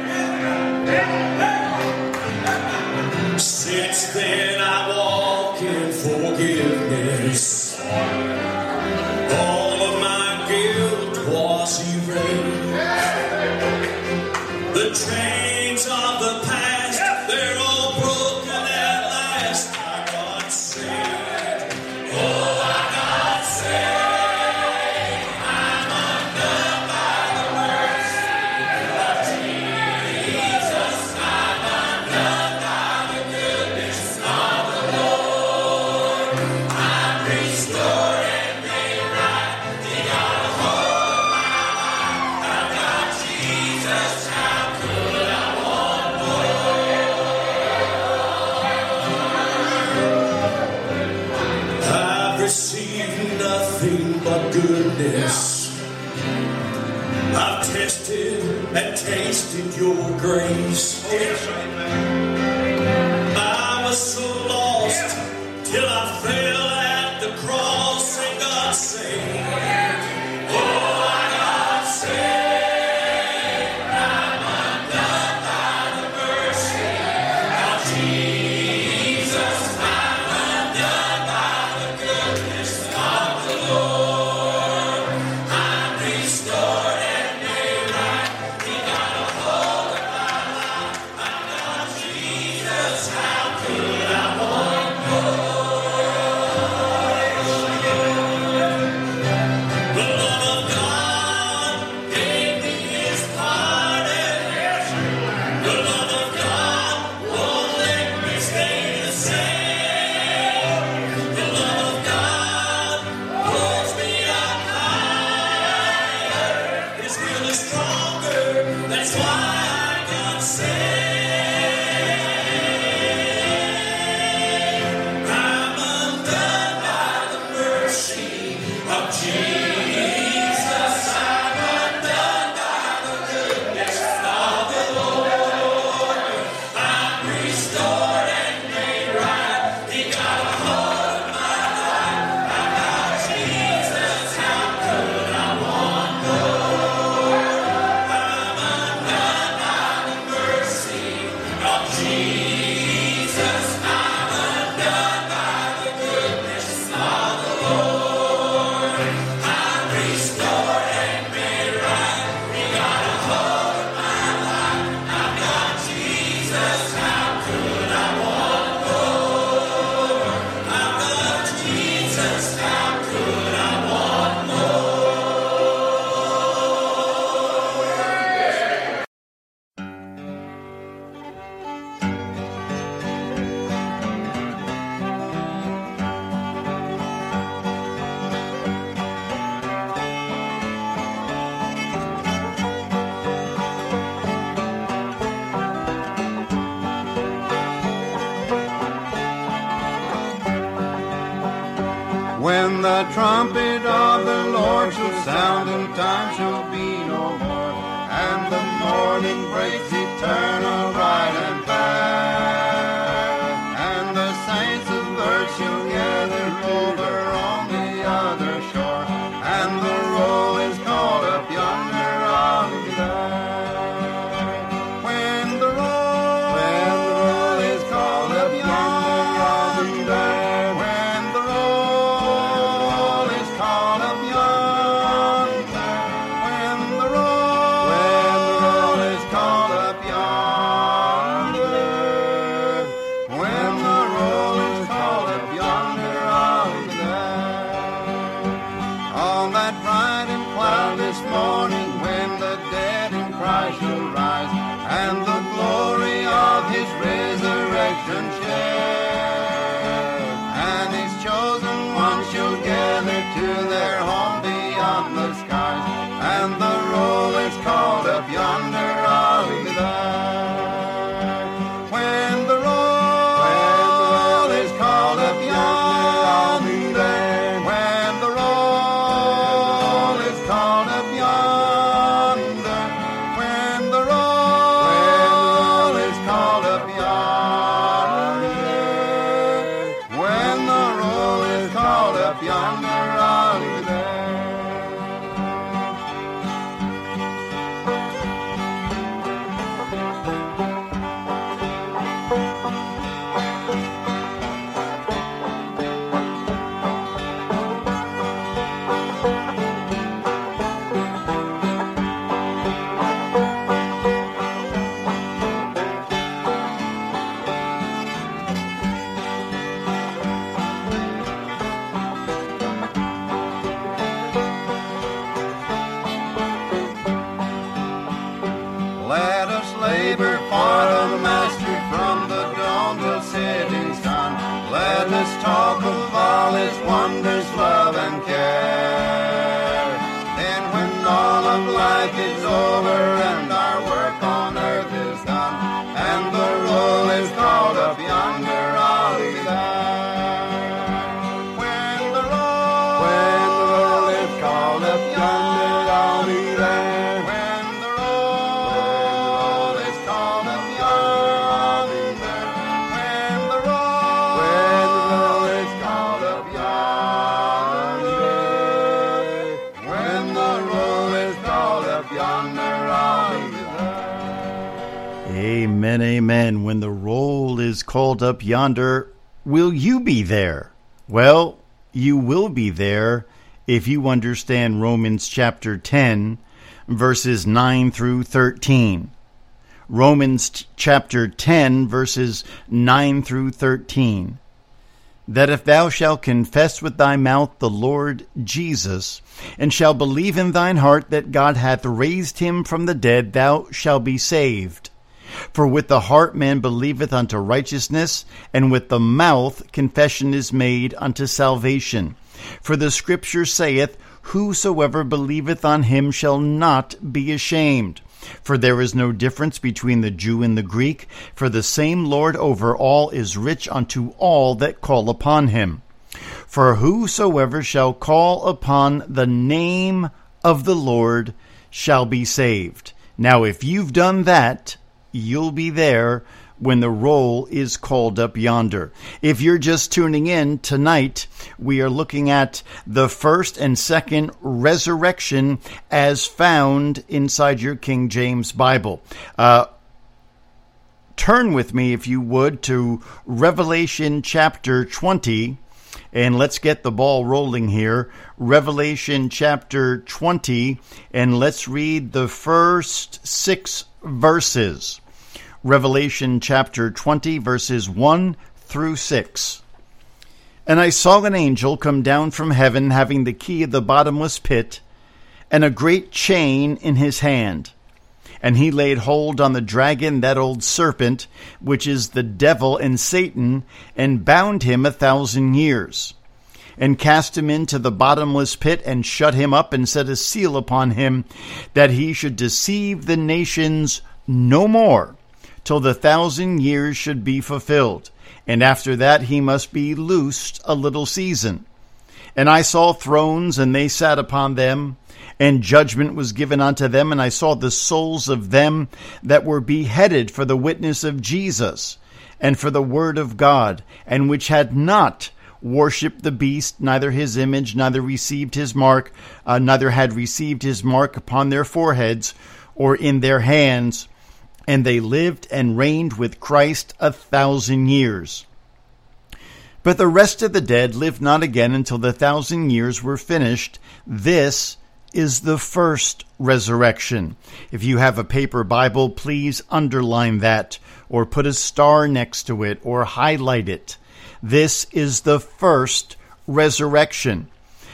Since then I walk in forgiveness. All of my guilt was erased. The chains of the past, they're all broken at last. I got saved. Oh, I got saved. I've tested and tasted your grace. I was so lost till I fell at the cross and got saved. Oh, I got saved. I'm undone by the mercy of Jesus. I'm undone by the goodness of the Lord. I'm restored and made right. He got a hold of my life. I got Jesus. How could I want more? The love of God gave me His pardon. The love of God won't let me stay the same. The love of God holds me up higher. His will is stronger. That's why I got saved. I'm undone by the mercy of Jesus. I'm undone by the goodness of the Lord. I'm restored and made right. He got a hold of my life. I got Jesus. How could I want more? I'm undone by the mercy of Jesus. I'm undone by the goodness of the Lord. I'm restored and made right. He got a hold of my life. I got Jesus. How could I want more? I got Jesus. How could I want When the trumpet of the Lord shall sound and time shall be no more, and the morning breaks eternal right and fast, and the saints of earth shall gather over on the other shore, and the roll is called up yonder on the earth. When the roll Christ shall rise, and the glory of his resurrection share. And his chosen ones shall gather to their home beyond the skies, and the roll is called up yonder, I'll be there. When the roll is called up yonder, I'll be there. When the roll is called up yonder, when the roll is called up yonder, when the roll is called up yonder, I'll be there. Let us labor for the Master from the dawn till setting sun. Let us talk of all his wonders, love, and care. Then when all of life is over and our work on earth is done, and the roll is called up yonder, I'll be there. When the roll is called up yonder, I'll be there. When the roll is called up yonder, when the roll is called up yonder, when the roll is called up yonder, I'll be there. Amen, amen. When the roll is called up yonder, will you be there? Well, you will be there if you understand Romans chapter 10, verses 9 through 13. Romans chapter 10, verses 9 through 13. That if thou shalt confess with thy mouth the Lord Jesus, and shalt believe in thine heart that God hath raised him from the dead, thou shalt be saved. For with the heart man believeth unto righteousness, and with the mouth confession is made unto salvation. For the Scripture saith, Whosoever believeth on him shall not be ashamed. For there is no difference between the Jew and the Greek, for the same Lord over all is rich unto all that call upon him. For whosoever shall call upon the name of the Lord shall be saved. Now, if you've done that, you'll be there when the roll is called up yonder. If you're just tuning in tonight, we are looking at the first and second resurrection as found inside your King James Bible. Turn with me, if you would, to Revelation chapter 20, and let's get the ball rolling here. Revelation chapter 20, and let's read the first 6 verses. Revelation chapter 20, verses 1 through 6. And I saw an angel come down from heaven, having the key of the bottomless pit, and a great chain in his hand. And he laid hold on the dragon, that old serpent, which is the devil and Satan, and bound him 1,000 years, and cast him into the bottomless pit, and shut him up, and set a seal upon him, that he should deceive the nations no more, till the 1,000 years should be fulfilled. And after that he must be loosed a little season. And I saw thrones, and they sat upon them, and judgment was given unto them. And I saw the souls of them that were beheaded for the witness of Jesus, and for the word of God, and which had not worshipped the beast, neither his image, neither received his mark, neither had received his mark upon their foreheads or in their hands. And they lived and reigned with Christ 1,000 years. But the rest of the dead lived not again until the 1,000 years were finished. This is the first resurrection. If you have a paper Bible, please underline that, or put a star next to it, or highlight it. This is the first resurrection.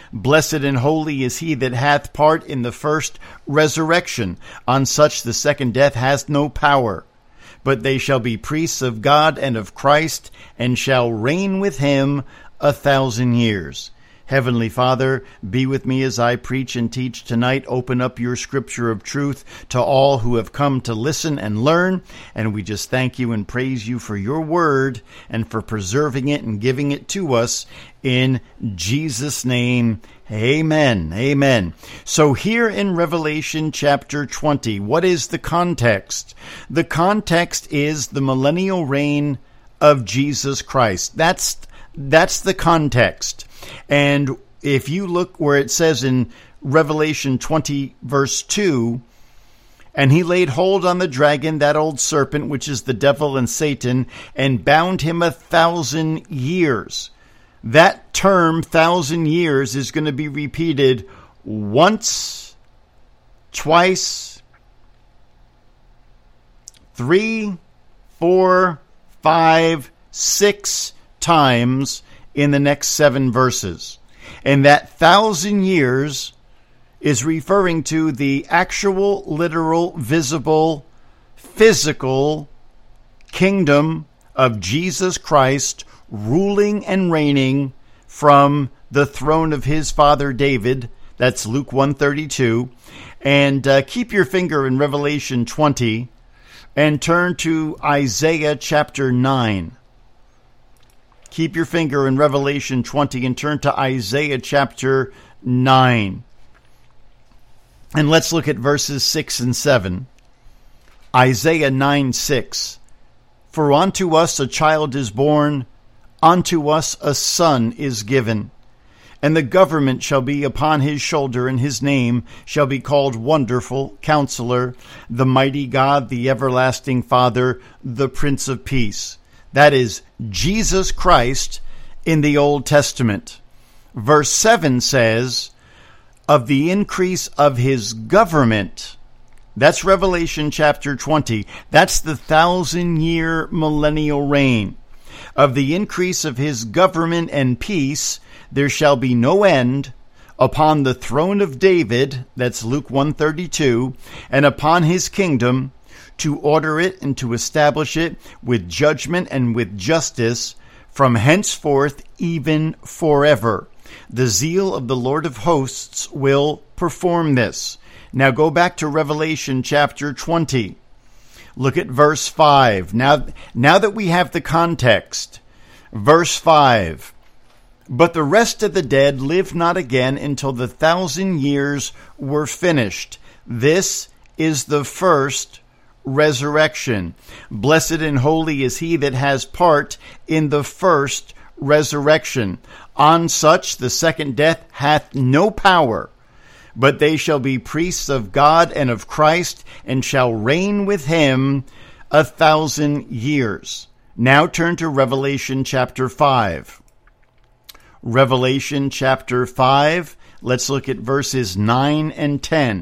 Blessed and holy is he that hath part in the first resurrection. On such the second death hath no power. But they shall be priests of God and of Christ, and shall reign with him 1,000 years. Heavenly Father, be with me as I preach and teach tonight. Open up your scripture of truth to all who have come to listen and learn. And we just thank you and praise you for your word and for preserving it and giving it to us in Jesus' name. Amen. Amen. So here in Revelation chapter 20, what is the context? The context is the millennial reign of Jesus Christ. That's the context. And if you look where it says in Revelation 20, verse 2, and he laid hold on the dragon, that old serpent, which is the devil and Satan, and bound him 1,000 years. That term, 1,000 years, is going to be repeated once, twice, 3, 4, 5, 6 times in the next 7 verses. And that 1,000 years is referring to the actual, literal, visible, physical kingdom of Jesus Christ ruling and reigning from the throne of his father David. That's Luke 1:32. And keep your finger in Revelation 20 and turn to Isaiah chapter 9. Keep your finger in Revelation 20 and turn to Isaiah chapter 9. And let's look at verses 6 and 7. Isaiah 9:6. For unto us a child is born, unto us a son is given, and the government shall be upon his shoulder, and his name shall be called Wonderful, Counselor, the Mighty God, the Everlasting Father, the Prince of Peace. That is Jesus Christ in the Old Testament. Verse 7 says, of the increase of his government. That's Revelation chapter 20. That's the 1,000-year millennial reign. Of the increase of his government and peace, there shall be no end upon the throne of David, that's Luke 1:32, and upon his kingdom, to order it and to establish it with judgment and with justice from henceforth even forever. The zeal of the Lord of hosts will perform this. Now go back to Revelation chapter 20. Look at verse 5. Now that we have the context, verse 5. But the rest of the dead lived not again until the 1,000 years were finished. This is the first resurrection. Blessed and holy is he that has part in the first resurrection. On such the second death hath no power, but they shall be priests of God and of Christ, and shall reign with him 1,000 years. Now turn to Revelation chapter 5. Revelation chapter 5. Let's look at verses 9 and 10.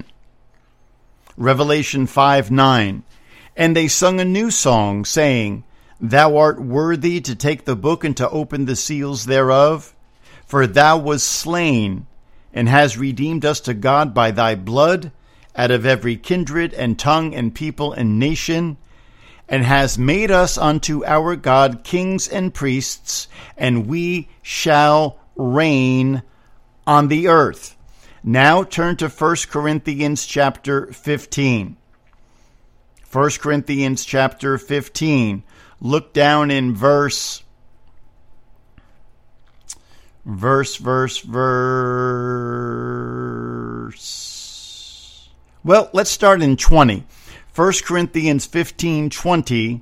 Revelation 5:9. And they sung a new song, saying, Thou art worthy to take the book and to open the seals thereof. For thou wast slain, and hast redeemed us to God by thy blood, out of every kindred and tongue and people and nation, and hast made us unto our God kings and priests, and we shall reign on the earth. Now turn to 1 Corinthians chapter 15. 1 Corinthians chapter 15. Look down in verse. Well, let's start in 20. 1 Corinthians 15:20.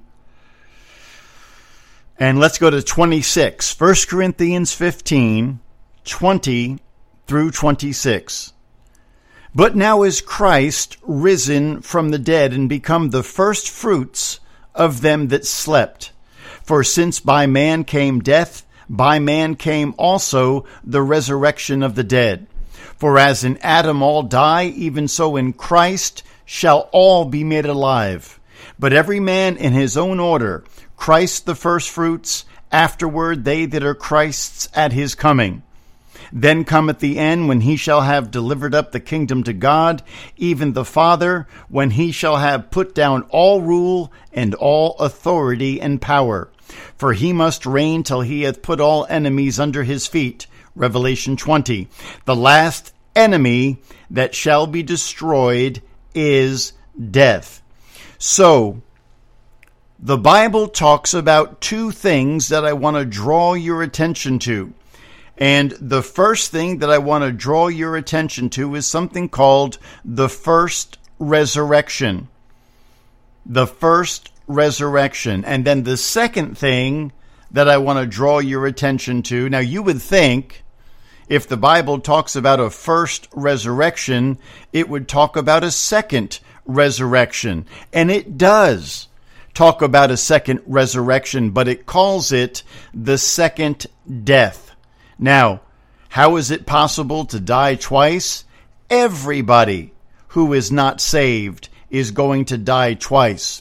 And let's go to 26. 1 Corinthians 15:20 through 26. But now is Christ risen from the dead and become the first fruits of them that slept. For since by man came death, by man came also the resurrection of the dead. For as in Adam all die, even so in Christ shall all be made alive. But every man in his own order, Christ the firstfruits, afterward they that are Christ's at his coming. Then cometh the end, when he shall have delivered up the kingdom to God, even the Father, when he shall have put down all rule and all authority and power. For he must reign till he hath put all enemies under his feet. Revelation 20. The last enemy that shall be destroyed is death. So, the Bible talks about two things that I want to draw your attention to. And the first thing that I want to draw your attention to is something called the first resurrection. The first resurrection. And then the second thing that I want to draw your attention to. Now, you would think if the Bible talks about a first resurrection, it would talk about a second resurrection. And it does talk about a second resurrection, but it calls it the second death. Now, how is it possible to die twice? Everybody who is not saved is going to die twice.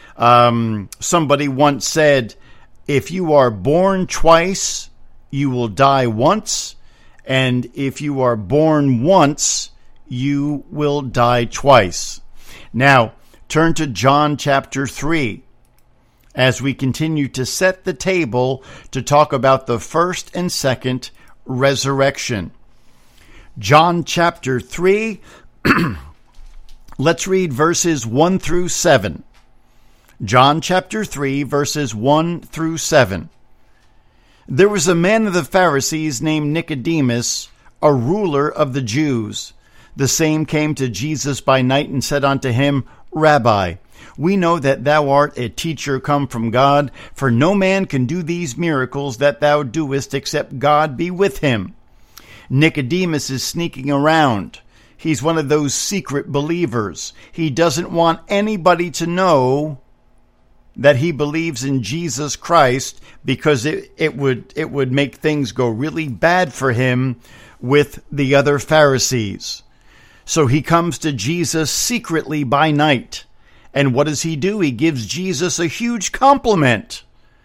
Somebody once said, if you are born twice, you will die once. And if you are born once, you will die twice. Now, turn to John chapter 3 as we continue to set the table to talk about the first and second resurrection. John chapter 3, let's read verses 1 through 7. John chapter 3, verses 1 through 7. There was a man of the Pharisees named Nicodemus, a ruler of the Jews. The same came to Jesus by night and said unto him, Rabbi, we know that thou art a teacher come from God, for no man can do these miracles that thou doest except God be with him. Nicodemus is sneaking around. He's one of those secret believers. He doesn't want anybody to know that he believes in Jesus Christ, because it would make things go really bad for him with the other Pharisees. So he comes to Jesus secretly by night. And what does he do? He gives Jesus a huge compliment.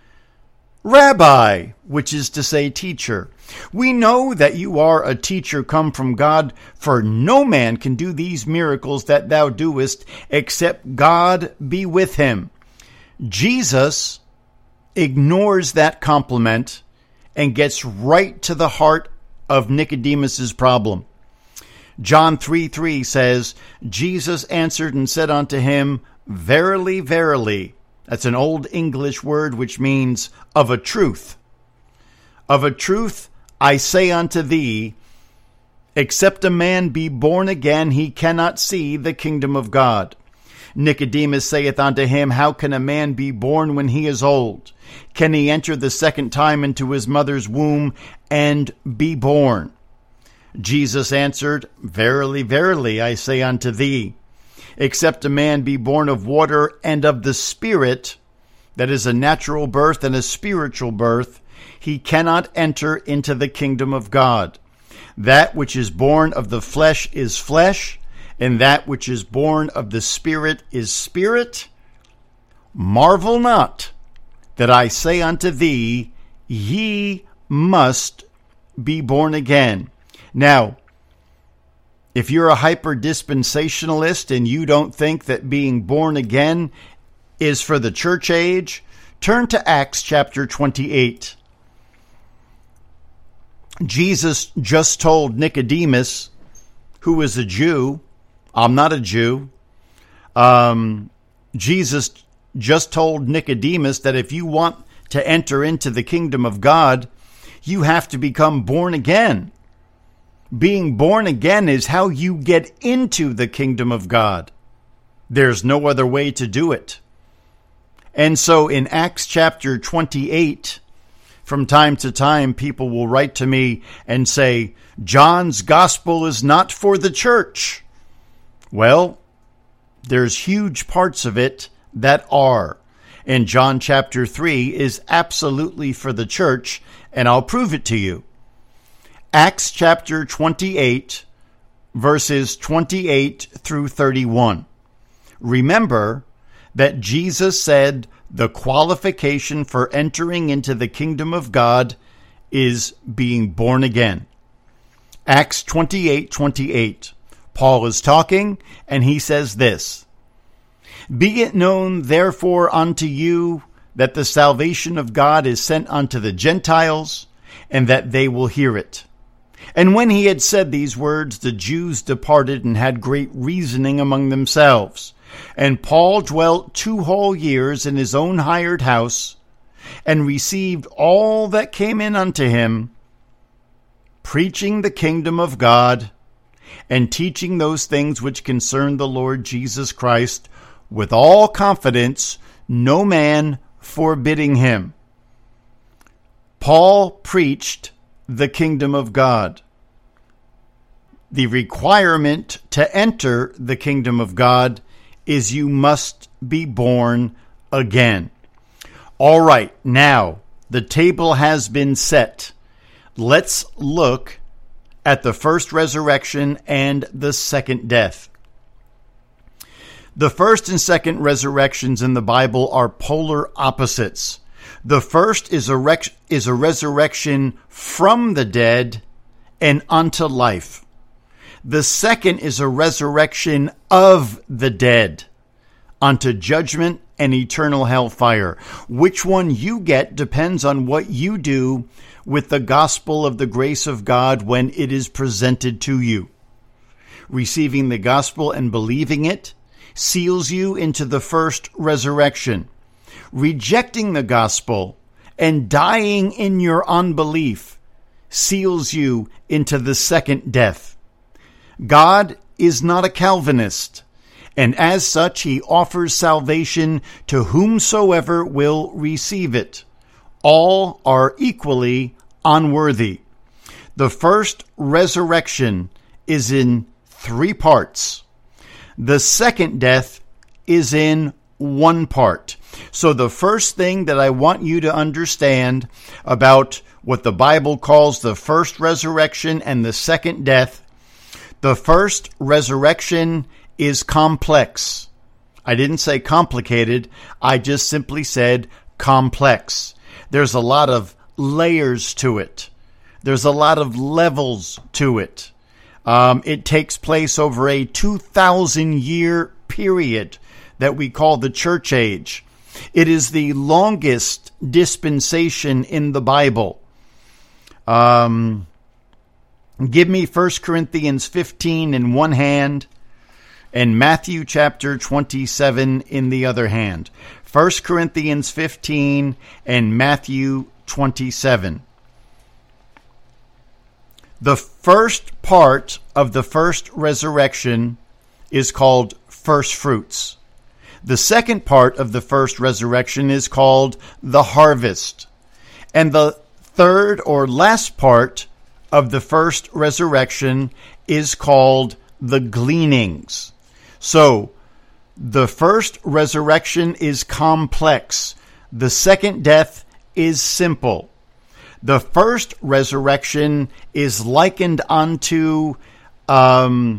Rabbi, which is to say teacher, we know that you are a teacher come from God, for no man can do these miracles that thou doest except God be with him. Jesus ignores that compliment and gets right to the heart of Nicodemus's problem. John 3:3 says, Jesus answered and said unto him, Verily, verily. That's an old English word which means of a truth. Of a truth I say unto thee, except a man be born again, he cannot see the kingdom of God. Nicodemus saith unto him, How can a man be born when he is old? Can he enter the second time into his mother's womb and be born? Jesus answered, Verily, verily, I say unto thee, except a man be born of water and of the Spirit, that is a natural birth and a spiritual birth, he cannot enter into the kingdom of God. That which is born of the flesh is flesh, and that which is born of the Spirit is spirit. Marvel not that I say unto thee, ye must be born again. Now, if you're a hyper-dispensationalist and you don't think that being born again is for the church age, turn to Acts chapter 28. Jesus just told Nicodemus, who is a Jew, I'm not a Jew. Jesus just told Nicodemus that if you want to enter into the kingdom of God, you have to become born again. Being born again is how you get into the kingdom of God. There's no other way to do it. And so in Acts chapter 28, from time to time, people will write to me and say, John's gospel is not for the church. Well, there's huge parts of it that are. And John chapter 3 is absolutely for the church, and I'll prove it to you. Acts chapter 28, verses 28 through 31. Remember that Jesus said the qualification for entering into the kingdom of God is being born again. Acts 28:28. Paul is talking, and he says this, "Be it known therefore unto you that the salvation of God is sent unto the Gentiles, and that they will hear it." And when he had said these words, the Jews departed and had great reasoning among themselves. And Paul dwelt 2 whole years in his own hired house, and received all that came in unto him, preaching the kingdom of God, and teaching those things which concern the Lord Jesus Christ, with all confidence, no man forbidding him. Paul preached the kingdom of God. The requirement to enter the kingdom of God is you must be born again. All right, now the table has been set. Let's look at the first resurrection and the second death. The first and second resurrections in the Bible are polar opposites. The first is a resurrection from the dead and unto life. The second is a resurrection of the dead unto judgment and eternal hellfire. Which one you get depends on what you do with the gospel of the grace of God when it is presented to you. Receiving the gospel and believing it seals you into the first resurrection. Rejecting the gospel and dying in your unbelief seals you into the second death. God is not a Calvinist, and as such he offers salvation to whomsoever will receive it. All are equally unworthy. The first resurrection is in 3 parts. The second death is in 1 part. So the first thing that I want you to understand about what the Bible calls the first resurrection and the second death, the first resurrection is complex. I didn't say complicated. I just simply said complex. There's a lot of layers to it. There's a lot of levels to it. It takes place over a 2,000-year period that we call the church age. It is the longest dispensation in the Bible. Give me 1 Corinthians 15 in one hand and Matthew chapter 27 in the other hand. 1 Corinthians 15 and Matthew 27. The first part of the first resurrection is called first fruits. The second part of the first resurrection is called the harvest. And the third or last part of the first resurrection is called the gleanings. So, the first resurrection is complex. The second death is simple. The first resurrection is likened unto a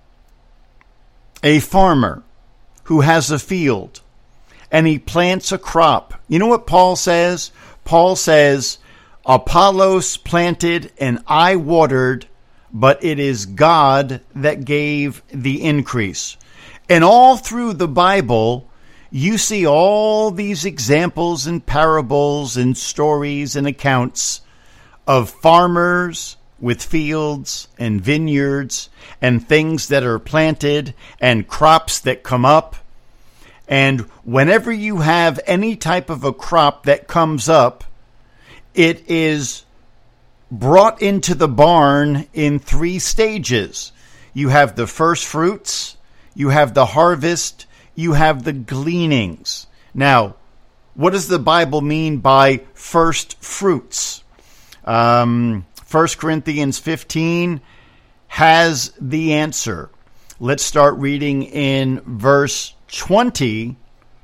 farmer who has a field and he plants a crop. You know what Paul says? Paul says, Apollos planted and I watered, but it is God that gave the increase. And all through the Bible, you see all these examples and parables and stories and accounts of farmers with fields and vineyards and things that are planted and crops that come up. And whenever you have any type of a crop that comes up, it is brought into the barn in 3 stages. You have the first fruits, you have the harvest, you have the gleanings. Now, what does the Bible mean by first fruits? 1 Corinthians 15 has the answer. Let's start reading in verse 20.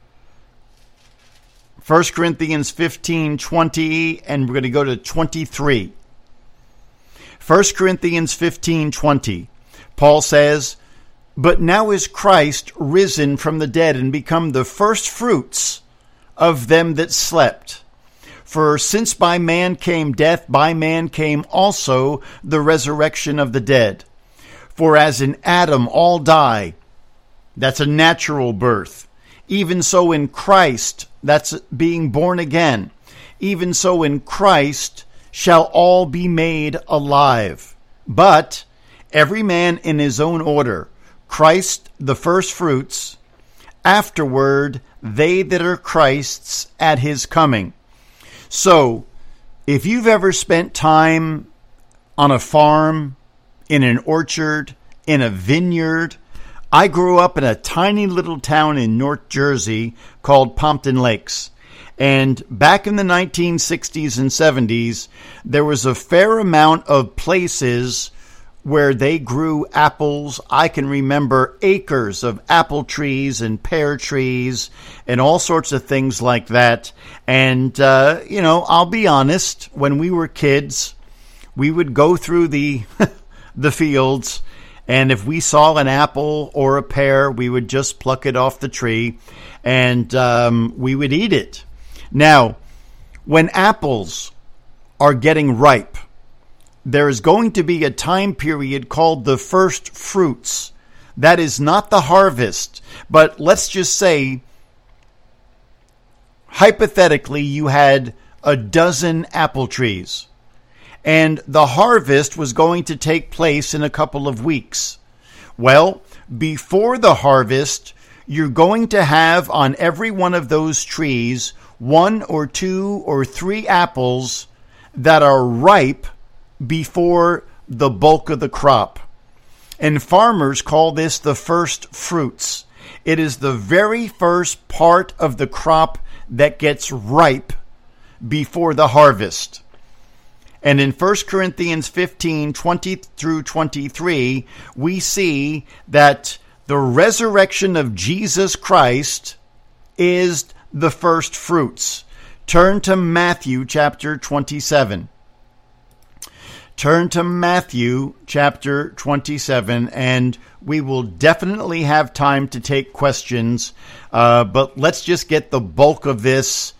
1 Corinthians 15:20, and we're going to go to 23. 1 Corinthians 15:20. Paul says, "But now is Christ risen from the dead and become the first fruits of them that slept. For since by man came death, by man came also the resurrection of the dead. For as in Adam all die, that's a natural birth. Even so in Christ, that's being born again. Even so in Christ shall all be made alive. But every man in his own order, Christ the first fruits, afterward they that are Christ's at his coming. So, if you've ever spent time on a farm, in an orchard, in a vineyard, I grew up in a tiny little town in North Jersey called Pompton Lakes. And back in the 1960s and 70s, there was a fair amount of places where they grew apples. I can remember acres of apple trees and pear trees and all sorts of things like that. And, I'll be honest, when we were kids, we would go through the the fields, and if we saw an apple or a pear, we would just pluck it off the tree and we would eat it. Now, when apples are getting ripe, there is going to be a time period called the first fruits. That is not the harvest, but let's just say, hypothetically, you had a dozen apple trees, and the harvest was going to take place in a couple of weeks. Well, before the harvest, you're going to have on every one of those trees 1 or 2 or 3 apples that are ripe before the bulk of the crop. And farmers call this the first fruits. It is the very first part of the crop that gets ripe before the harvest. And in 1 Corinthians 15, 20 through 23, we see that the resurrection of Jesus Christ is the first fruits. Turn to Matthew chapter 27. Turn to Matthew chapter 27, and we will definitely have time to take questions, but let's just get the bulk of this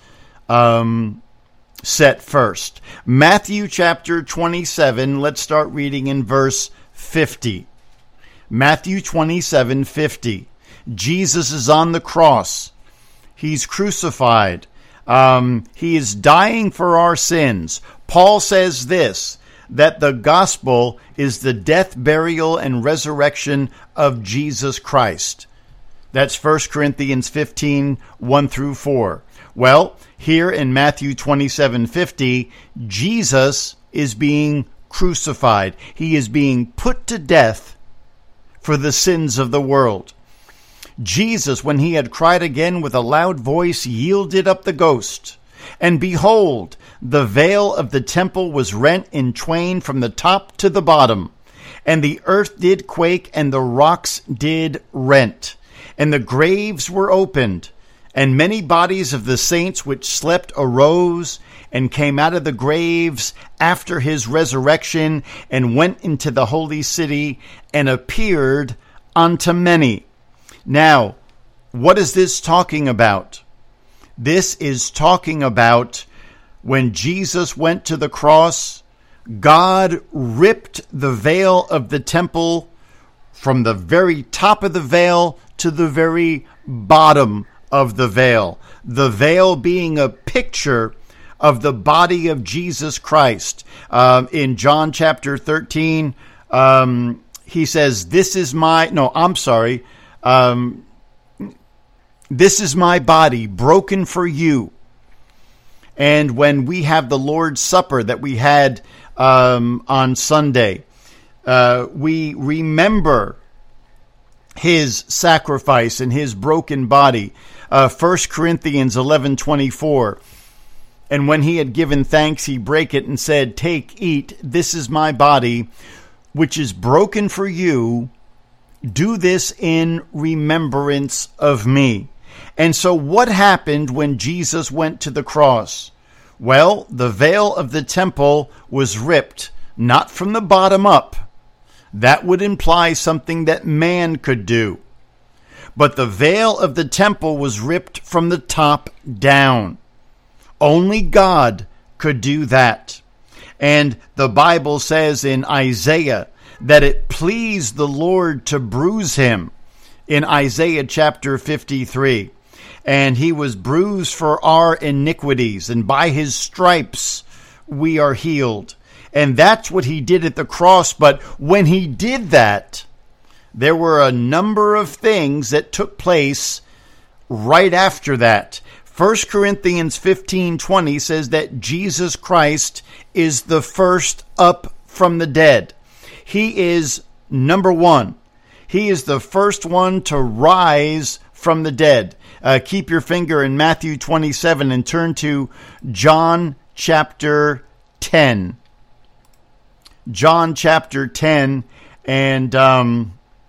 set first. Matthew chapter 27, let's start reading in verse 50. Matthew 27:50. Jesus is on the cross. He's crucified. He is dying for our sins. Paul says this, that the gospel is the death, burial, and resurrection of Jesus Christ. That's 1 Corinthians 15, 1 through 4. Well, here in Matthew 27:50, Jesus is being crucified. He is being put to death for the sins of the world. Jesus, when he had cried again with a loud voice, yielded up the ghost. And behold, the veil of the temple was rent in twain from the top to the bottom. And the earth did quake, and the rocks did rent. And the graves were opened. And many bodies of the saints which slept arose, and came out of the graves after his resurrection, and went into the holy city, and appeared unto many. Now, what is this talking about? This is talking about when Jesus went to the cross, God ripped the veil of the temple from the very top of the veil to the very bottom of the veil being a picture of the body of Jesus Christ. In John chapter 13, he says, this is my body broken for you. And when we have the Lord's Supper that we had on Sunday, we remember his sacrifice and his broken body. 1 Corinthians 11:24. And when he had given thanks, he brake it and said, take, eat, this is my body, which is broken for you. Do this in remembrance of me. And so what happened when Jesus went to the cross? Well, the veil of the temple was ripped, not from the bottom up. That would imply something that man could do. But the veil of the temple was ripped from the top down. Only God could do that. And the Bible says in Isaiah that it pleased the Lord to bruise him in Isaiah chapter 53. And he was bruised for our iniquities, and by his stripes we are healed. And that's what he did at the cross. But when he did that, there were a number of things that took place right after that. 1 Corinthians 15:20 says that Jesus Christ is the first up from the dead. He is number one. He is the first one to rise from the dead. Keep your finger in Matthew 27 and turn to John chapter 10. John chapter 10, and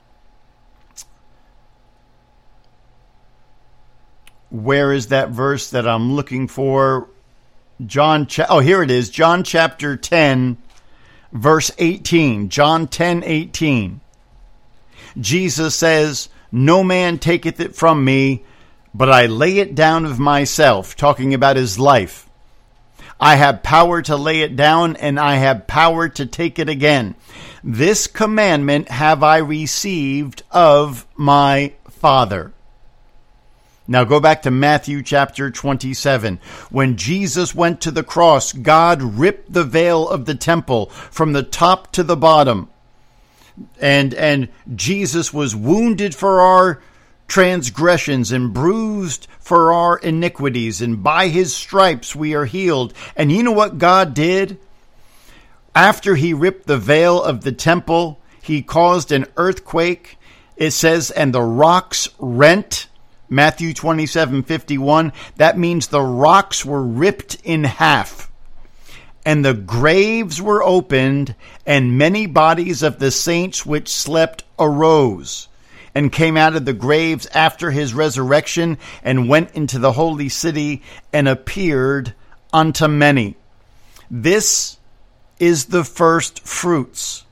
where is that verse that I'm looking for? Here it is. John chapter 10, verse 18. John 10:18. Jesus says, "No man taketh it from me, but I lay it down of myself," talking about his life. "I have power to lay it down, and I have power to take it again. This commandment have I received of my Father." Now go back to Matthew chapter 27. When Jesus went to the cross, God ripped the veil of the temple from the top to the bottom. And Jesus was wounded for our transgressions and bruised for our iniquities, and by his stripes we are healed. And you know what God did? After he ripped the veil of the temple, he caused an earthquake. It says, and the rocks rent. Matthew 27:51. That means the rocks were ripped in half. And the graves were opened, and many bodies of the saints which slept arose, and came out of the graves after his resurrection, and went into the holy city, and appeared unto many. This is the first fruits.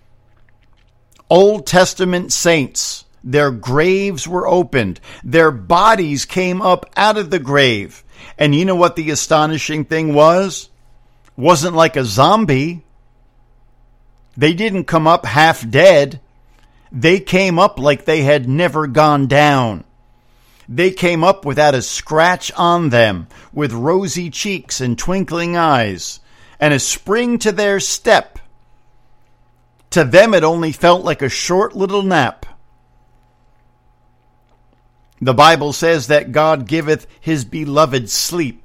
Old Testament saints, their graves were opened. Their bodies came up out of the grave. And you know what the astonishing thing was? Wasn't like a zombie. They didn't come up half dead. They came up like they had never gone down. They came up without a scratch on them, with rosy cheeks and twinkling eyes, and a spring to their step. To them it only felt like a short little nap. The Bible says that God giveth his beloved sleep.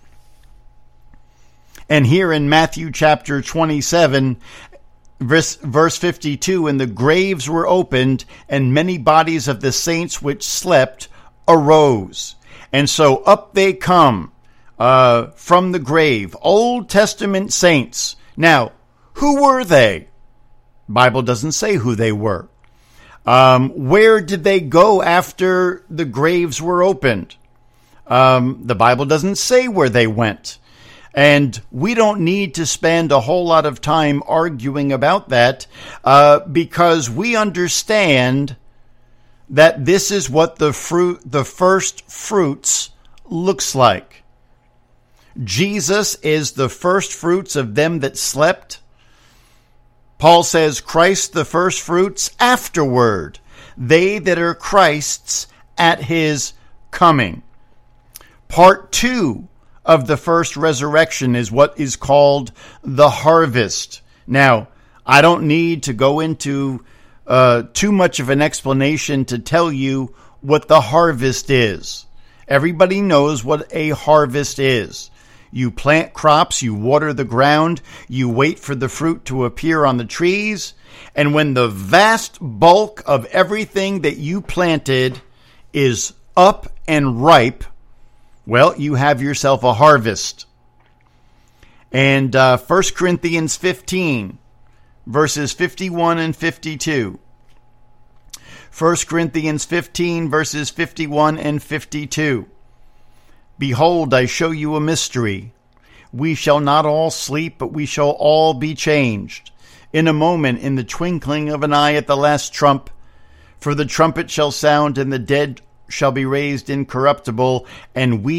And here in Matthew chapter 27, verse 52, and the graves were opened, and many bodies of the saints which slept arose. And so up they come from the grave, Old Testament saints. Now, who were they? The Bible doesn't say who they were. Where did they go after the graves were opened? The Bible doesn't say where they went. And we don't need to spend a whole lot of time arguing about that, because we understand that this is what the first fruits looks like. Jesus is the first fruits of them that slept. Paul says, Christ the first fruits afterward, they that are Christ's at his coming. Part 2 of the first resurrection is what is called the harvest. Now, I don't need to go into too much of an explanation to tell you what the harvest is. Everybody knows what a harvest is. You plant crops, you water the ground, you wait for the fruit to appear on the trees, and when the vast bulk of everything that you planted is up and ripe, well, you have yourself a harvest. And 1 Corinthians 15, verses 51 and 52. 1 Corinthians 15, verses 51 and 52. Behold, I show you a mystery. We shall not all sleep, but we shall all be changed. In a moment, in the twinkling of an eye at the last trump. For the trumpet shall sound, and the dead shall be raised incorruptible, and we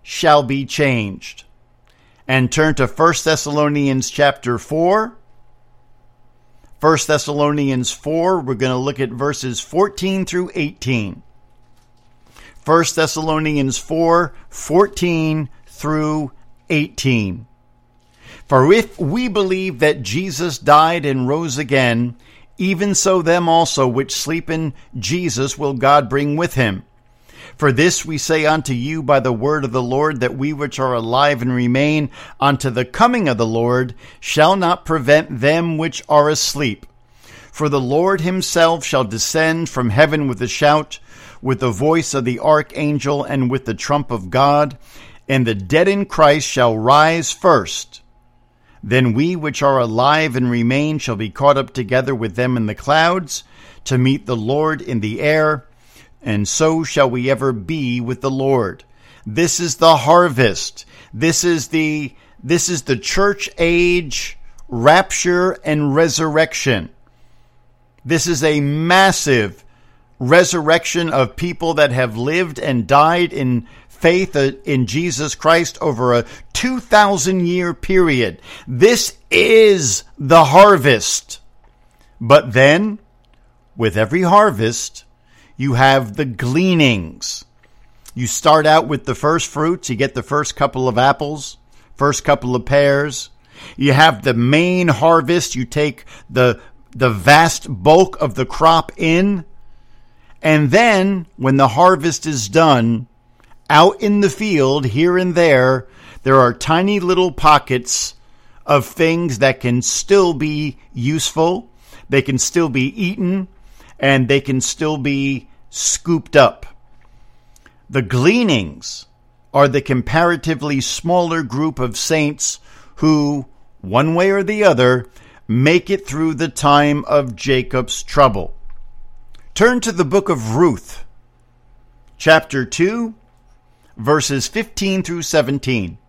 shall be changed. And turn to 1 Thessalonians chapter 4. 1 Thessalonians 4, we're going to look at verses 14 through 18. 1 Thessalonians 4, 14 through 18. For if we believe that Jesus died and rose again, even so them also which sleep in Jesus will God bring with him. For this we say unto you by the word of the Lord, that we which are alive and remain unto the coming of the Lord shall not prevent them which are asleep. For the Lord himself shall descend from heaven with a shout, with the voice of the archangel, and with the trump of God, and the dead in Christ shall rise first. Then we which are alive and remain shall be caught up together with them in the clouds, to meet the Lord in the air, and so shall we ever be with the Lord. This is the harvest. This is the church age rapture and resurrection. This is a massive resurrection of people that have lived and died in faith in Jesus Christ over a 2,000-year period. This is the harvest. But then, with every harvest, you have the gleanings. You start out with the first fruits. You get the first couple of apples, first couple of pears. You have the main harvest. You take the vast bulk of the crop in. And then, when the harvest is done, out in the field, here and there are tiny little pockets of things that can still be useful. They can still be eaten, and they can still be scooped up. The gleanings are the comparatively smaller group of saints who, one way or the other, make it through the time of Jacob's trouble. Turn to the book of Ruth, chapter 2, verses 15 through 17.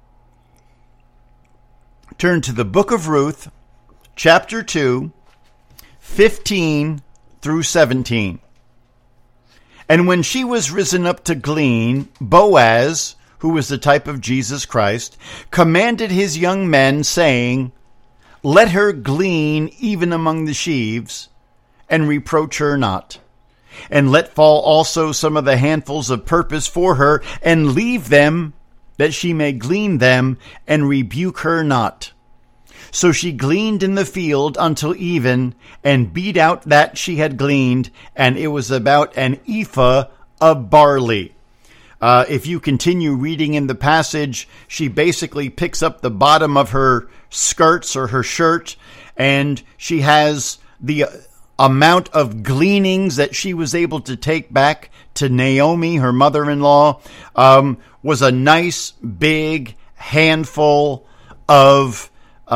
Turn to the book of Ruth, chapter 2, 15 through 17. And when she was risen up to glean, Boaz, who was the type of Jesus Christ, commanded his young men, saying, Let her glean even among the sheaves, and reproach her not. And let fall also some of the handfuls of purpose for her, and leave them, that she may glean them, and rebuke her not. So she gleaned in the field until even, and beat out that she had gleaned, and it was about an ephah of barley. If you continue reading in the passage, she basically picks up the bottom of her skirts or her shirt, and she has the amount of gleanings that she was able to take back to Naomi, her mother-in-law, was a nice big handful of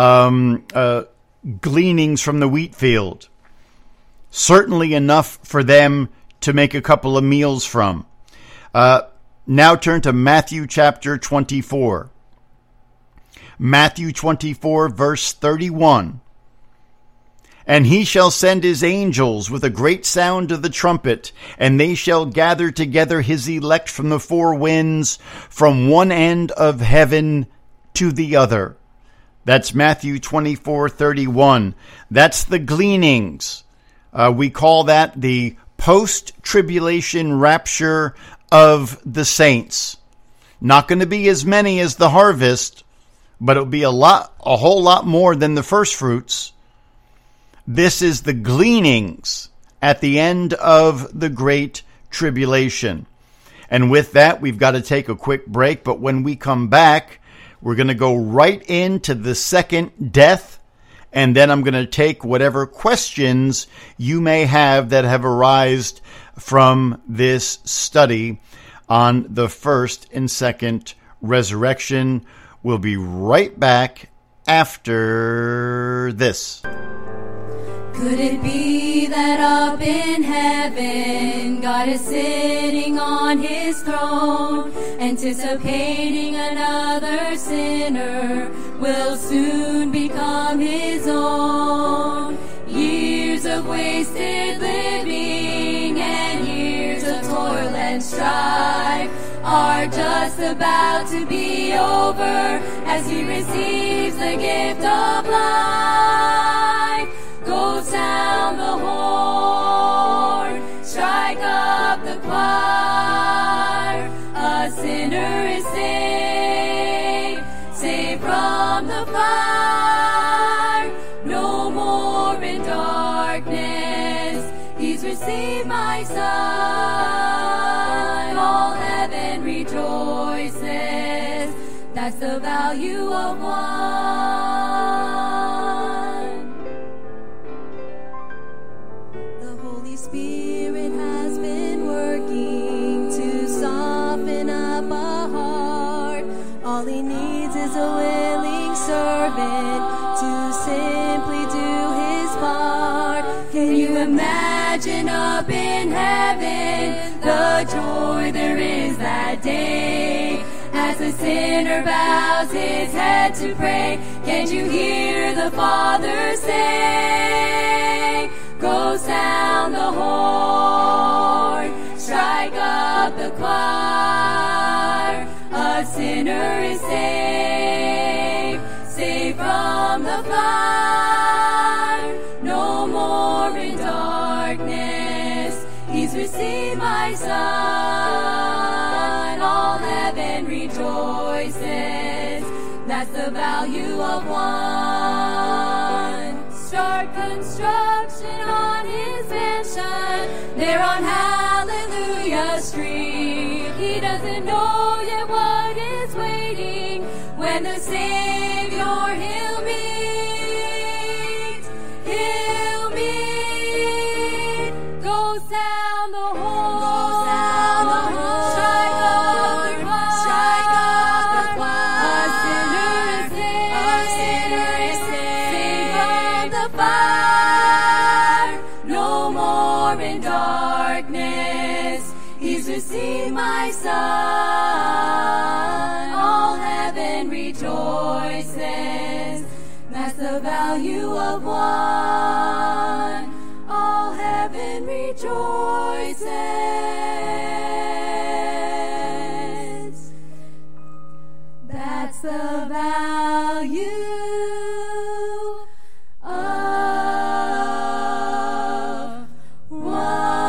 gleanings from the wheat field. Certainly enough for them to make a couple of meals from. Now turn to Matthew chapter 24. Matthew 24, verse 31. And he shall send his angels with a great sound of the trumpet, and they shall gather together his elect from the four winds, from one end of heaven to the other. That's Matthew 24:31. That's the gleanings. We call that the post-tribulation rapture of the saints. Not going to be as many as the harvest, but it'll be a whole lot more than the first fruits. This is the gleanings at the end of the Great Tribulation. And with that, we've got to take a quick break, but when we come back, we're going to go right into the second death, and then I'm going to take whatever questions you may have that have arisen from this study on the first and second resurrection. We'll be right back after this. Could it be that up in heaven God is sitting on his throne, anticipating another sinner will soon become his own? Years of wasted living and years of toil and strife are just about to be over as he receives the gift of life. Go sound the horn, strike up the choir. A sinner is saved, saved from the fire. No more in darkness, he's received my son. All heaven rejoices, that's the value of one. The Holy Spirit has been working to soften up a heart. All he needs is a willing servant to simply do his part. Can you imagine up in heaven the joy there is that day as the sinner bows his head to pray? Can you hear the Father say, go sound the horn, strike up the choir. A sinner is saved, saved from the fire. No more in darkness, he's received my son. All heaven rejoices, that's the value of one. Start construction on his mansion there on Hallelujah Street. He doesn't know yet what is waiting when the Savior he'll meet. He'll meet. Go sound the horn, strike up the choir. A sinner is saved from the fire. No more in darkness, he's received my son. All heaven rejoices, that's the value of one. All heaven rejoices, that's the value of one.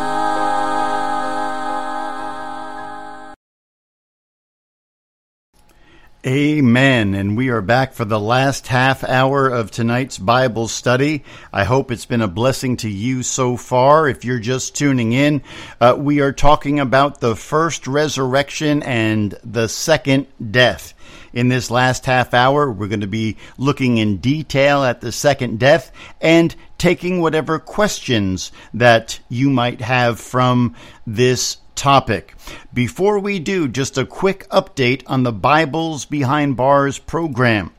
Amen. And we are back for the last half hour of tonight's Bible study. I hope it's been a blessing to you so far. If you're just tuning in, we are talking about the first resurrection and the second death. In this last half hour, we're going to be looking in detail at the second death and taking whatever questions that you might have from this topic. Before we do, just a quick update on the Bibles Behind Bars program.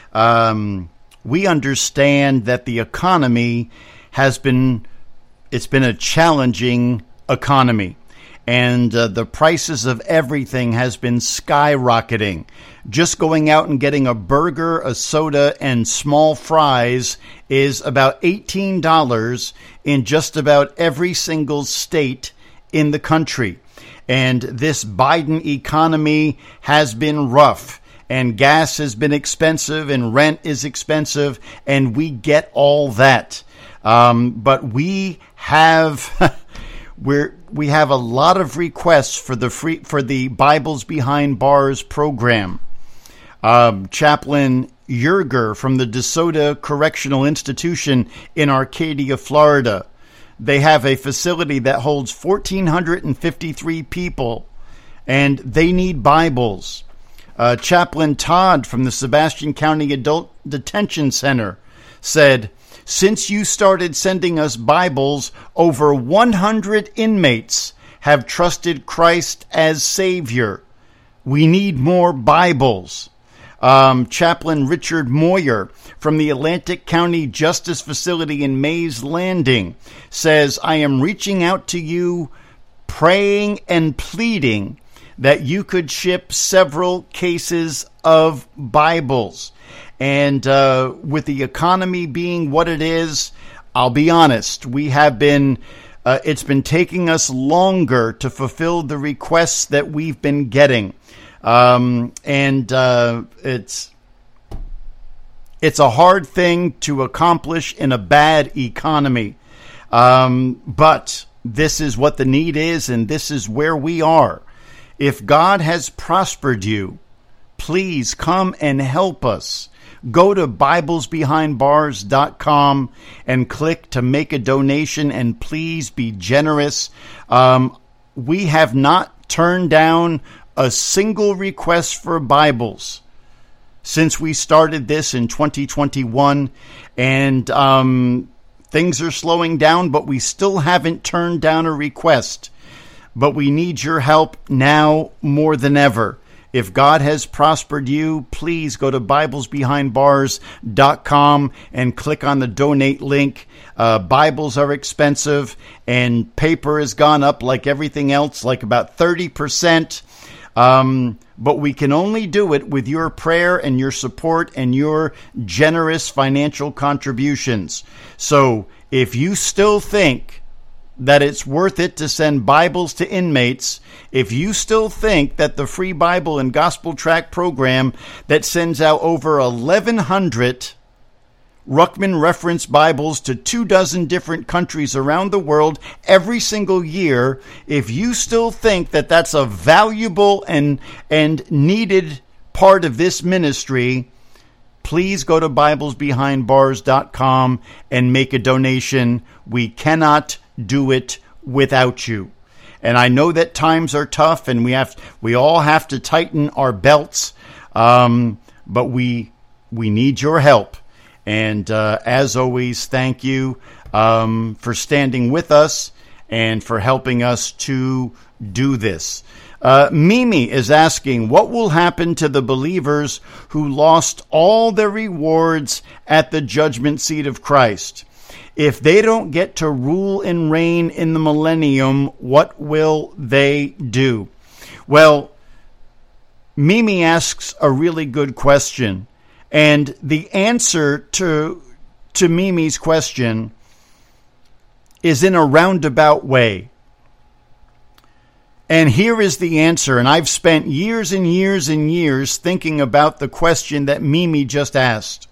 We understand that the economy it's been a challenging economy, and the prices of everything has been skyrocketing. Just going out and getting a burger, a soda, and small fries is about $18 in just about every single state in the country. And this Biden economy has been rough, and gas has been expensive, and rent is expensive, and we get all that. But we have we have a lot of requests for the Bibles Behind Bars program. Chaplain Yerger from the DeSoto Correctional Institution in Arcadia, Florida. They have a facility that holds 1,453 people, and they need Bibles. Chaplain Todd from the Sebastian County Adult Detention Center said, since you started sending us Bibles, over 100 inmates have trusted Christ as Savior. We need more Bibles. Chaplain Richard Moyer from the Atlantic County Justice Facility in Mays Landing says, I am reaching out to you, praying and pleading that you could ship several cases of Bibles. And with the economy being what it is, I'll be honest, we have been it's been taking us longer to fulfill the requests that we've been getting. It's a hard thing to accomplish in a bad economy. But this is what the need is, and this is where we are. If God has prospered you, please come and help us. Go to BiblesBehindBars.com and click to make a donation, and please be generous. We have not turned down a single request for Bibles since we started this in 2021, and things are slowing down, but we still haven't turned down a request. But we need your help now more than ever. If God has prospered you, please go to BiblesBehindBars.com and click on the donate link. Bibles are expensive, and paper has gone up like everything else, like about 30%. But we can only do it with your prayer and your support and your generous financial contributions. So if you still think that it's worth it to send Bibles to inmates, if you still think that the Free Bible and Gospel Tract program that sends out over 1,100 Ruckman Reference Bibles to 24 different countries around the world every single year, if you still think that that's a valuable and needed part of this ministry, please go to BiblesBehindBars.com and make a donation. We cannot do it without you. And I know that times are tough, and we all have to tighten our belts, but we need your help. And as always, thank you for standing with us and for helping us to do this. Mimi is asking, what will happen to the believers who lost all their rewards at the judgment seat of Christ? If they don't get to rule and reign in the millennium, what will they do? Well, Mimi asks a really good question. And the answer to Mimi's question is in a roundabout way. And here is the answer. And I've spent years and years and years thinking about the question that Mimi just asked.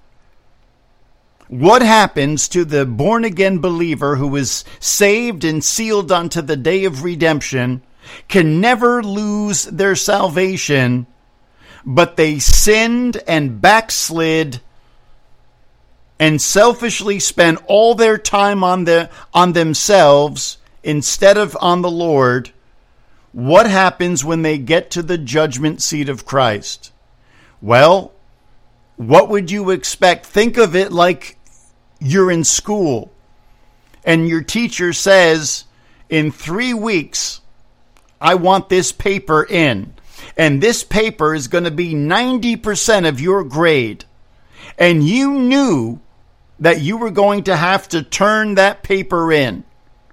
What happens to the born-again believer who is saved and sealed unto the day of redemption, can never lose their salvation, but they sinned and backslid and selfishly spent all their time on themselves instead of on the Lord? What happens when they get to the judgment seat of Christ? Well, what would you expect? Think of it like you're in school and your teacher says, in 3 weeks, I want this paper in. And this paper is going to be 90% of your grade. And you knew that you were going to have to turn that paper in.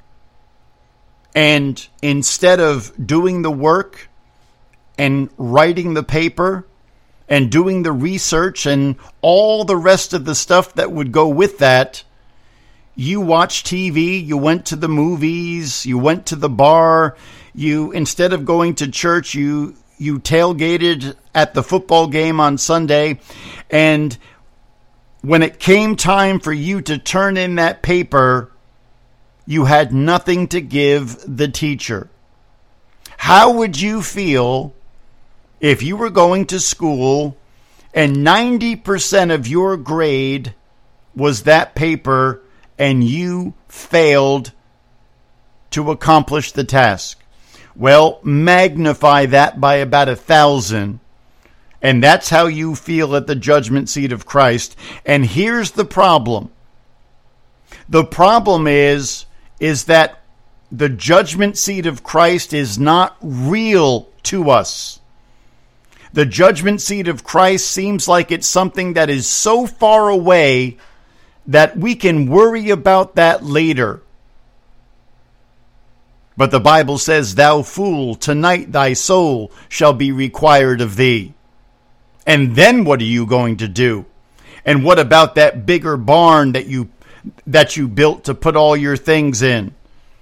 And instead of doing the work and writing the paper and doing the research and all the rest of the stuff that would go with that, you watched TV, you went to the movies, you went to the bar, instead of going to church, you tailgated at the football game on Sunday, and when it came time for you to turn in that paper, you had nothing to give the teacher. How would you feel if you were going to school and 90% of your grade was that paper and you failed to accomplish the task? Well, magnify that by about 1,000. And that's how you feel at the judgment seat of Christ. And here's the problem. The problem is that the judgment seat of Christ is not real to us. The judgment seat of Christ seems like it's something that is so far away that we can worry about that later. But the Bible says, "Thou fool, tonight thy soul shall be required of thee." And then what are you going to do? And what about that bigger barn that you built to put all your things in?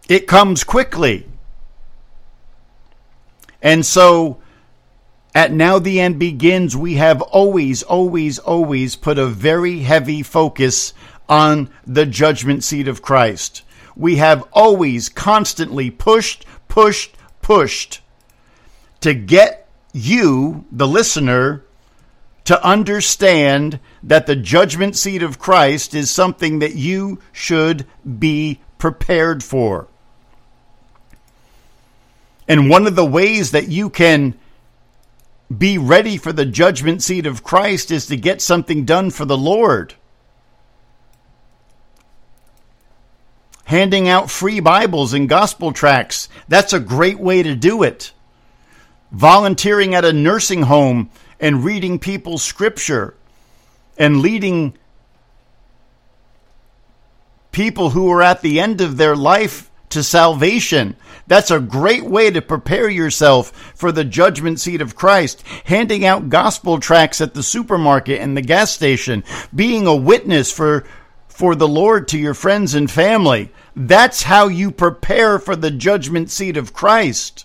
It comes quickly. And so, at Now the End Begins, we have always put a very heavy focus on the judgment seat of Christ. We have always constantly pushed to get you, the listener, to understand that the judgment seat of Christ is something that you should be prepared for. And one of the ways that you can be ready for the judgment seat of Christ is to get something done for the Lord. Handing out free Bibles and gospel tracts, that's a great way to do it. Volunteering at a nursing home and reading people's scripture and leading people who are at the end of their life to salvation. That's a great way to prepare yourself for the judgment seat of Christ. Handing out gospel tracts at the supermarket and the gas station. Being a witness for the Lord to your friends and family. That's how you prepare for the judgment seat of Christ.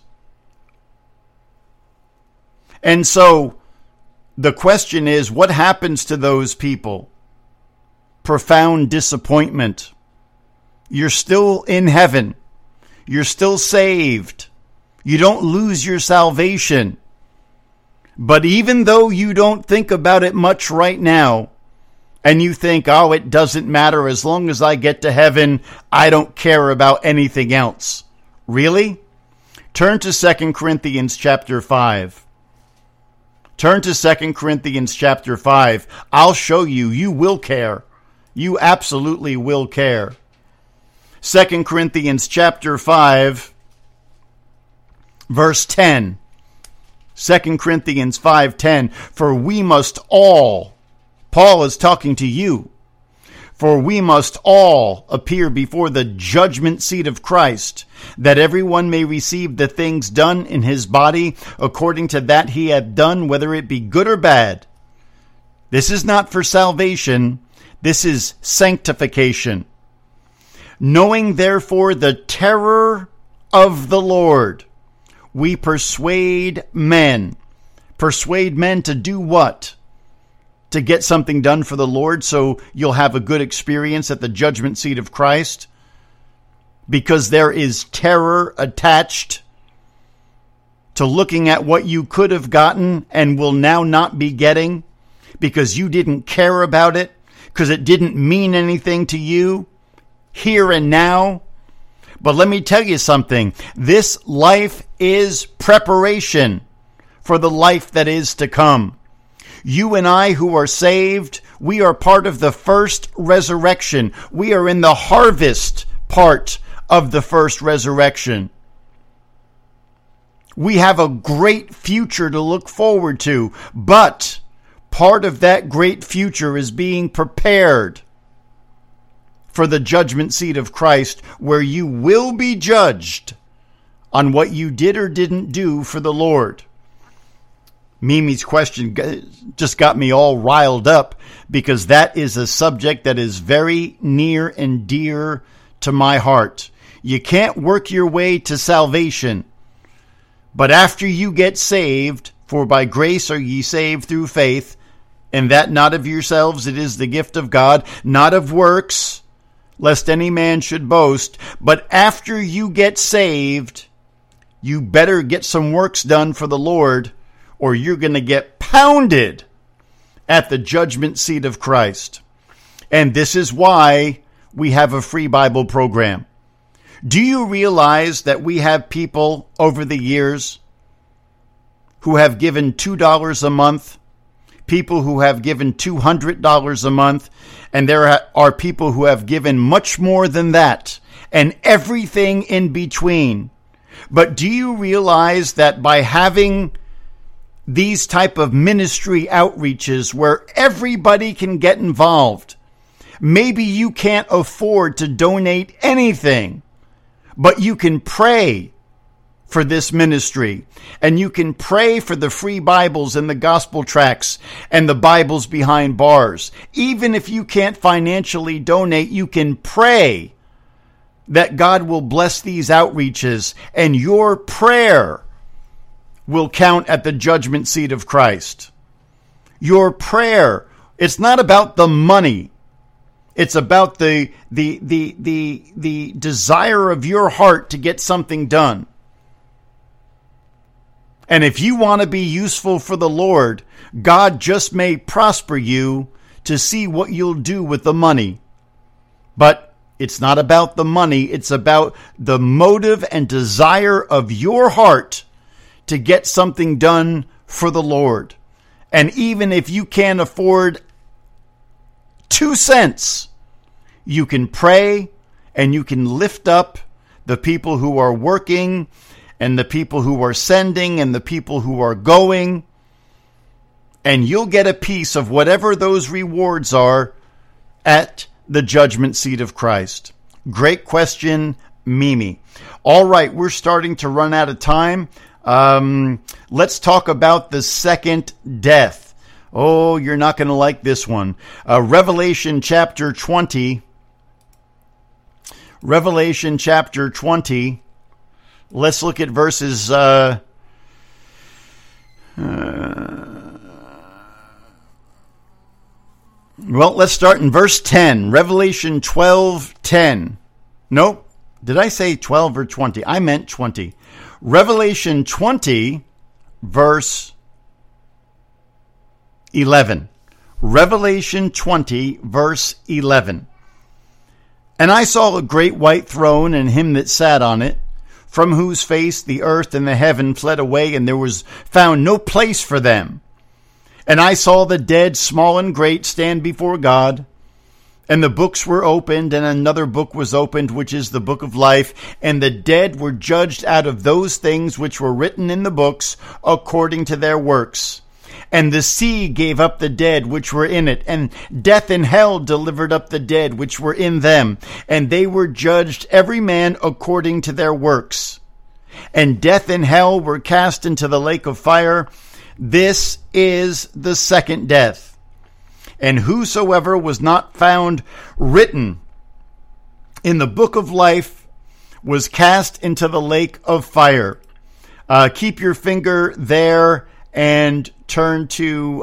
And so, the question is, what happens to those people? Profound disappointment. You're still in heaven. You're still saved. You don't lose your salvation. But even though you don't think about it much right now, and you think, oh, it doesn't matter, as long as I get to heaven, I don't care about anything else. Really? Turn to 2 Corinthians chapter 5. Turn to 2 Corinthians chapter 5. I'll show you. You will care. You absolutely will care. 2 Corinthians chapter 5, verse 10. 2 Corinthians 5:10. For we must all, Paul is talking to you, for we must all appear before the judgment seat of Christ, that everyone may receive the things done in his body according to that he hath done, whether it be good or bad. This is not for salvation. This is sanctification. Knowing therefore the terror of the Lord, we persuade men. Persuade men to do what? To get something done for the Lord so you'll have a good experience at the judgment seat of Christ? Because there is terror attached to looking at what you could have gotten and will now not be getting because you didn't care about it, because it didn't mean anything to you here and now. But let me tell you something. This life is preparation for the life that is to come. You and I who are saved, we are part of the first resurrection. We are in the harvest part of the first resurrection. We have a great future to look forward to, but part of that great future is being prepared for the judgment seat of Christ, where you will be judged on what you did or didn't do for the Lord. Mimi's question just got me all riled up because that is a subject that is very near and dear to my heart. You can't work your way to salvation, but after you get saved, for by grace are ye saved through faith, and that not of yourselves, it is the gift of God, not of works, lest any man should boast. But after you get saved, you better get some works done for the Lord, or you're going to get pounded at the judgment seat of Christ. And this is why we have a free Bible program. Do you realize that we have people over the years who have given $2 a month, people who have given $200 a month, and there are people who have given much more than that, and everything in between. But do you realize that by having these type of ministry outreaches where everybody can get involved, maybe you can't afford to donate anything, but you can pray for this ministry, and you can pray for the free Bibles and the gospel tracts and the Bibles behind bars. Even if you can't financially donate, you can pray that God will bless these outreaches, and your prayer will count at the judgment seat of Christ. Your prayer, it's not about the money. It's about the desire of your heart to get something done. And if you want to be useful for the Lord, God just may prosper you to see what you'll do with the money. But it's not about the money. It's about the motive and desire of your heart to get something done for the Lord. And even if you can't afford 2 cents, you can pray and you can lift up the people who are working and the people who are sending and the people who are going. And you'll get a piece of whatever those rewards are at the judgment seat of Christ. Great question, Mimi. All right, we're starting to run out of time. Let's talk about the second death. Oh, you're not going to like this one. Revelation chapter 20. Revelation chapter 20. Let's look at verses... well, let's start in verse 10. Revelation 12:10. Nope. Did I say 12 or 20? I meant 20. Revelation 20, verse 11. Revelation 20, verse 11. And I saw a great white throne and him that sat on it, from whose face the earth and the heaven fled away, and there was found no place for them. And I saw the dead, small and great, stand before God. And the books were opened, and another book was opened, which is the book of life. And the dead were judged out of those things which were written in the books, according to their works. And the sea gave up the dead which were in it, and death and hell delivered up the dead which were in them. And they were judged every man according to their works. And death and hell were cast into the lake of fire. This is the second death. And whosoever was not found written in the book of life was cast into the lake of fire. Keep your finger there and turn to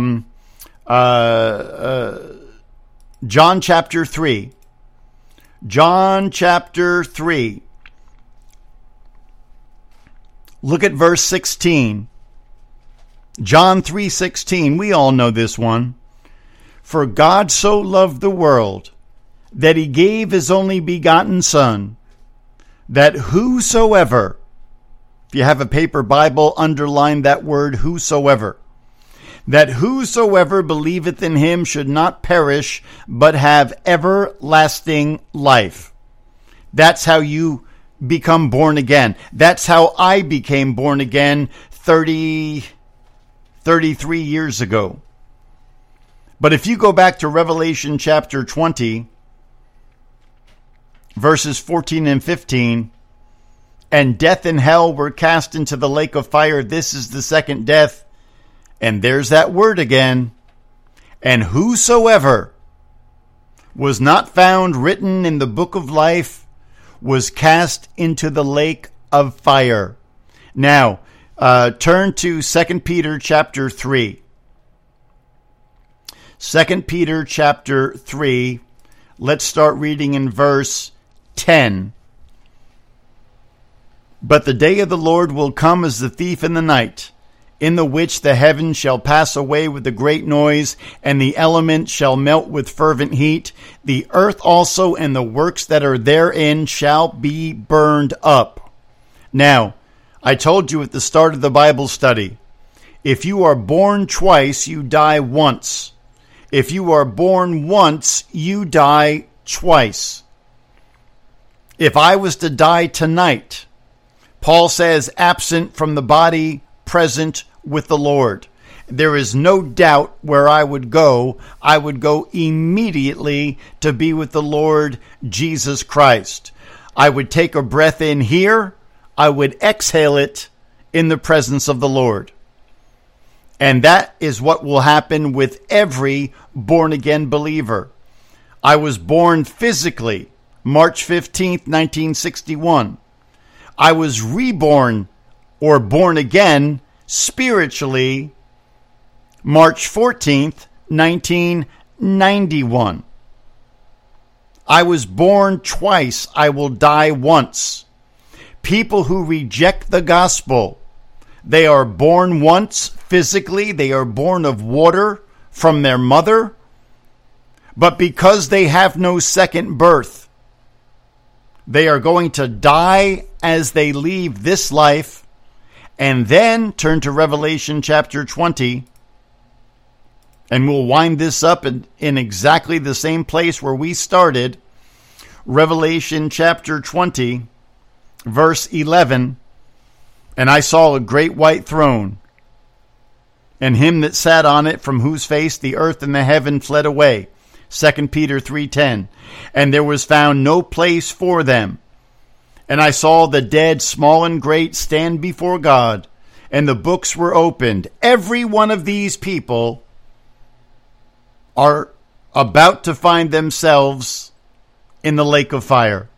John chapter 3. John chapter 3. Look at verse 16. John 3:16. We all know this one. For God so loved the world that he gave his only begotten Son, that whosoever, if you have a paper Bible, underline that word whosoever, that whosoever believeth in him should not perish, but have everlasting life. That's how you become born again. That's how I became born again 33 years ago. But if you go back to Revelation chapter 20, verses 14 and 15, and death and hell were cast into the lake of fire, this is the second death. And there's that word again. And whosoever was not found written in the book of life was cast into the lake of fire. Now, turn to 2 Peter chapter 3. 2 Peter chapter 3. Let's start reading in verse 10. But the day of the Lord will come as the thief in the night, in the which the heavens shall pass away with a great noise, and the elements shall melt with fervent heat. The earth also and the works that are therein shall be burned up. Now, I told you at the start of the Bible study, if you are born twice, you die once. If you are born once, you die twice. If I was to die tonight, Paul says, absent from the body, present with the Lord. There is no doubt where I would go. I would go immediately to be with the Lord Jesus Christ. I would take a breath in here. I would exhale it in the presence of the Lord. And that is what will happen with every born-again believer. I was born physically. March 15th, 1961. I was reborn or born again spiritually March 14th, 1991. I was born twice. I will die once. People who reject the gospel, they are born once physically. They are born of water from their mother. But because they have no second birth, they are going to die as they leave this life. And then turn to Revelation chapter 20. And we'll wind this up in exactly the same place where we started. Revelation chapter 20, verse 11. And I saw a great white throne, and him that sat on it, from whose face the earth and the heaven fled away. 2 Peter 3:10. And there was found no place for them. And I saw the dead, small and great, stand before God, and the books were opened. Every one of these people are about to find themselves in the lake of fire.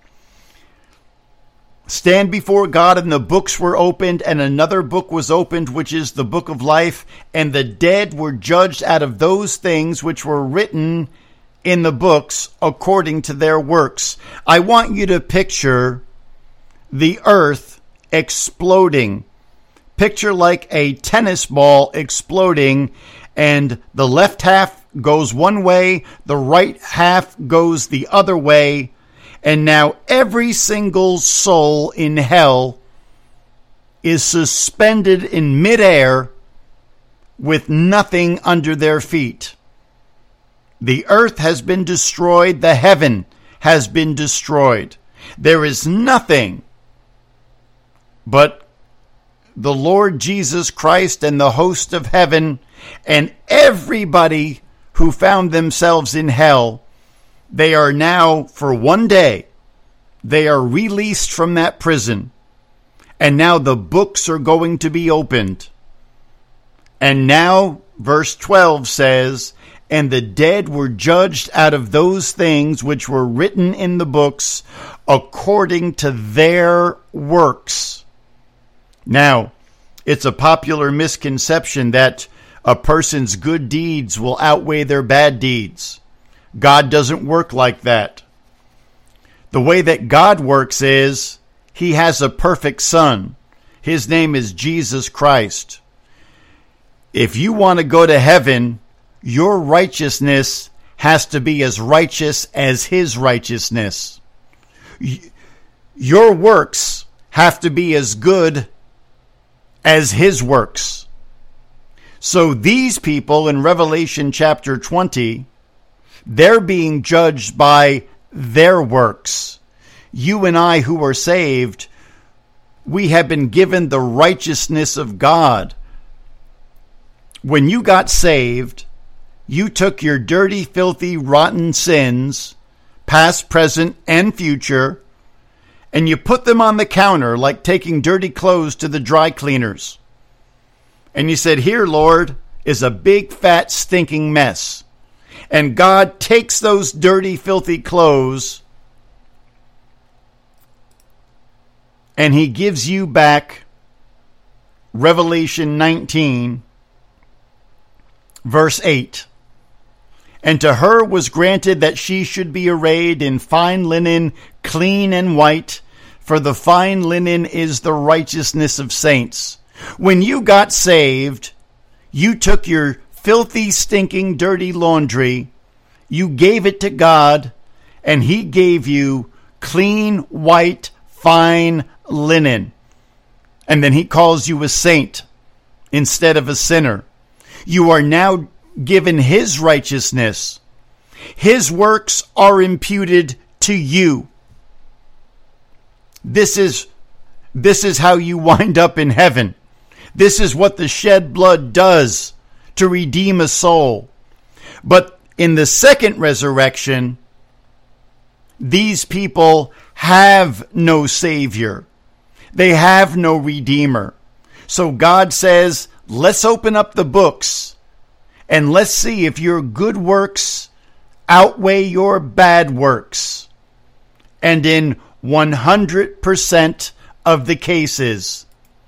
Stand before God, and the books were opened, and another book was opened, which is the book of life, and the dead were judged out of those things which were written in the books according to their works. I want you to picture the earth exploding. Picture like a tennis ball exploding, and the left half goes one way, the right half goes the other way, and now every single soul in hell is suspended in midair with nothing under their feet. The earth has been destroyed, the heaven has been destroyed. There is nothing but the Lord Jesus Christ and the host of heaven, and everybody who found themselves in hell. They are now, for one day, they are released from that prison. And now the books are going to be opened. And now, verse 12 says, and the dead were judged out of those things which were written in the books according to their works. Now, it's a popular misconception that a person's good deeds will outweigh their bad deeds. God doesn't work like that. The way that God works is he has a perfect son. His name is Jesus Christ. If you want to go to heaven, your righteousness has to be as righteous as his righteousness. Your works have to be as good as his works. So these people in Revelation chapter 20, they're being judged by their works. You and I who are saved, we have been given the righteousness of God. When you got saved, you took your dirty, filthy, rotten sins, past, present, and future, and you put them on the counter like taking dirty clothes to the dry cleaners. And you said, here, Lord, is a big, fat, stinking mess. And God takes those dirty, filthy clothes and he gives you back Revelation 19, verse 8. And to her was granted that she should be arrayed in fine linen, clean and white, for the fine linen is the righteousness of saints. When you got saved, you took your filthy, stinking, dirty laundry, you gave it to God, and he gave you clean, white, fine linen. And then he calls you a saint instead of a sinner. You are now given his righteousness. His works are imputed to you. This is how you wind up in heaven. This is what the shed blood does to redeem a soul. But in the second resurrection, these people have no Savior. They have no Redeemer. So God says, let's open up the books and let's see if your good works outweigh your bad works. And in 100% of the cases,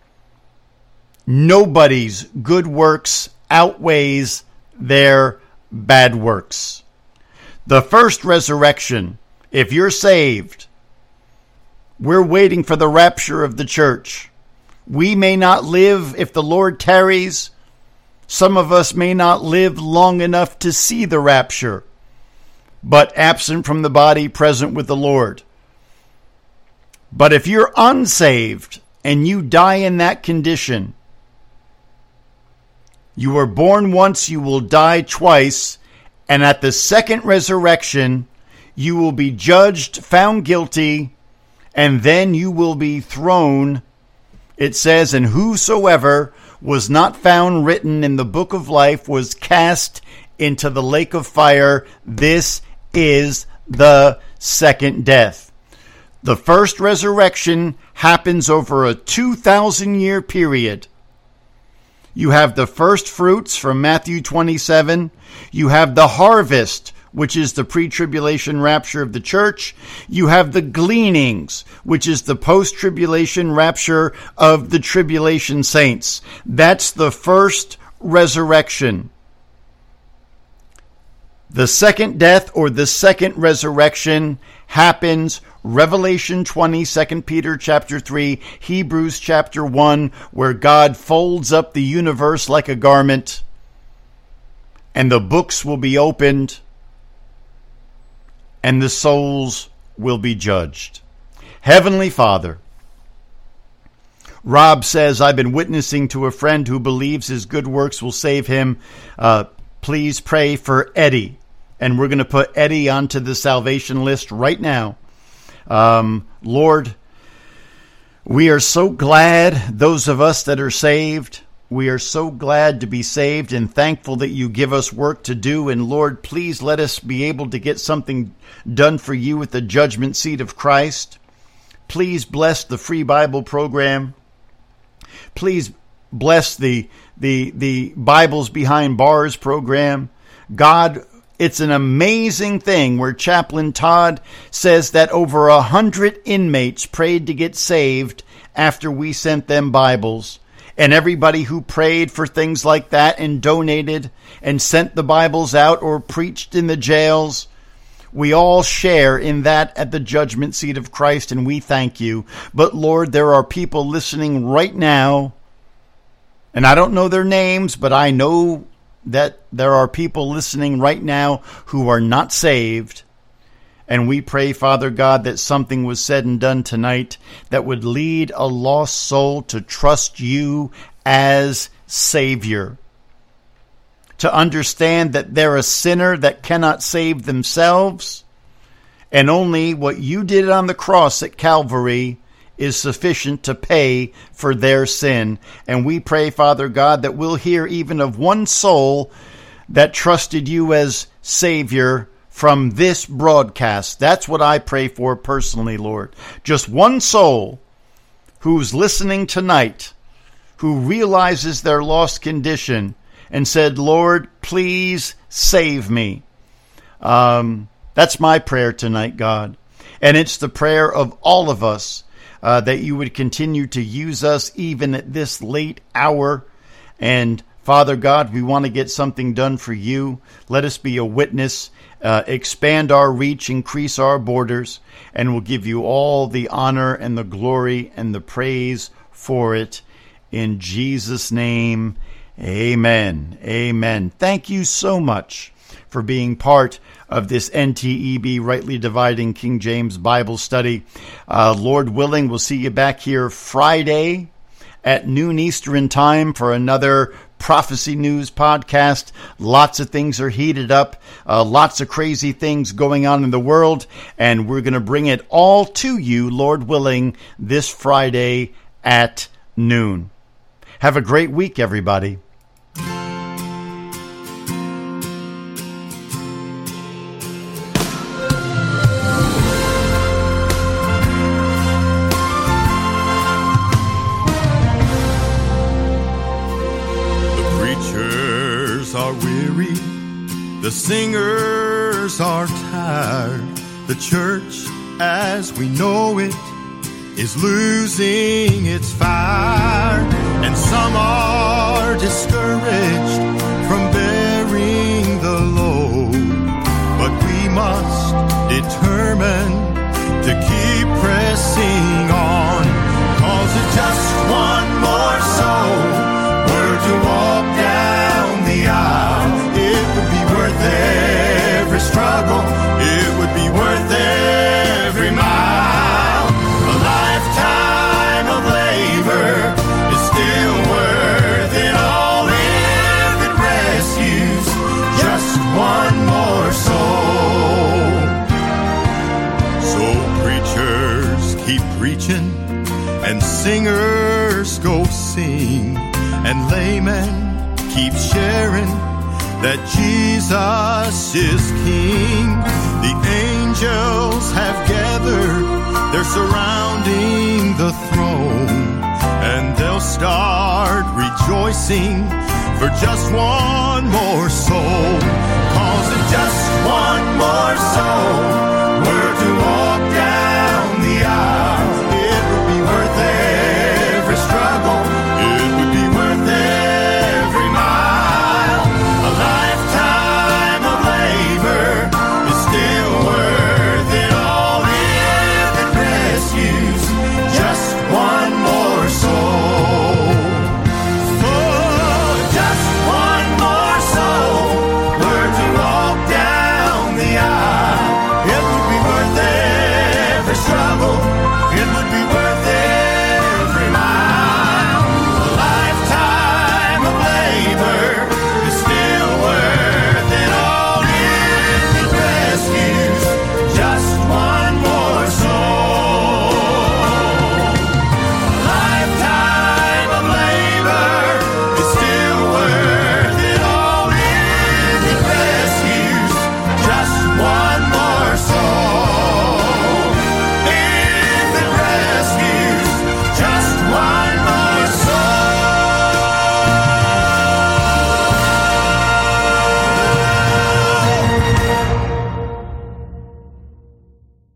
nobody's good works outweighs their bad works. The first resurrection, if you're saved, we're waiting for the rapture of the church. We may not live if the Lord tarries. Some of us may not live long enough to see the rapture, but absent from the body, present with the Lord. But if you're unsaved and you die in that condition, you were born once, you will die twice, and at the second resurrection, you will be judged, found guilty, and then you will be thrown. It says, and whosoever was not found written in the book of life was cast into the lake of fire. This is the second death. The first resurrection happens over a 2,000-year period. You have the first fruits from Matthew 27. You have the harvest, which is the pre-tribulation rapture of the church. You have the gleanings, which is the post-tribulation rapture of the tribulation saints. That's the first resurrection. The second death or the second resurrection happens Revelation 20, 2 Peter chapter 3, Hebrews chapter 1, where God folds up the universe like a garment, and the books will be opened, and the souls will be judged. Heavenly Father, Rob says, I've been witnessing to a friend who believes his good works will save him. Please pray for Eddie. And we're going to put Eddie onto the salvation list right now. Lord, we are so glad, those of us that are saved, we are so glad to be saved and thankful that you give us work to do. And Lord, please let us be able to get something done for you at the judgment seat of Christ. Please bless the free Bible program. Please bless the Bibles Behind Bars program. God, it's an amazing thing where Chaplain Todd says that over 100 inmates prayed to get saved after we sent them Bibles. And everybody who prayed for things like that and donated and sent the Bibles out or preached in the jails, we all share in that at the judgment seat of Christ, and we thank you. But Lord, there are people listening right now, and I don't know their names, but I know that there are people listening right now who are not saved. And we pray, Father God, that something was said and done tonight that would lead a lost soul to trust you as Savior. To understand that they're a sinner that cannot save themselves. And only what you did on the cross at Calvary is sufficient to pay for their sin. And we pray, Father God, that we'll hear even of one soul that trusted you as Savior from this broadcast. That's what I pray for personally, Lord. Just one soul who's listening tonight, who realizes their lost condition and said, Lord, please save me. That's my prayer tonight, God. And it's the prayer of all of us, that you would continue to use us even at this late hour. And Father God, we want to get something done for you. Let us be a witness, expand our reach, increase our borders, and we'll give you all the honor and the glory and the praise for it. In Jesus' name, amen. Amen. Thank you so much for being part of this NTEB Rightly Dividing King James Bible study. Lord willing, we'll see you back here Friday at noon Eastern time for another Prophecy News podcast. Lots of things are heated up, lots of crazy things going on in the world, and we're going to bring it all to you, Lord willing, this Friday at noon. Have a great week, everybody. Are weary, the singers are tired, the church as we know it, is losing its fire, and some are discouraged from bearing the load. But we must determine to keep pressing on, 'cause it's just one more soul were to walk down the aisle. It would be worth every struggle, it would be worth every mile. A lifetime of labor is still worth it all if it rescues just one more soul. So preachers keep preaching, and singers go sing, and laymen keep sharing that Jesus is King. The angels have gathered, they're surrounding the throne, and they'll start rejoicing for just one more soul. 'Cause in just one more soul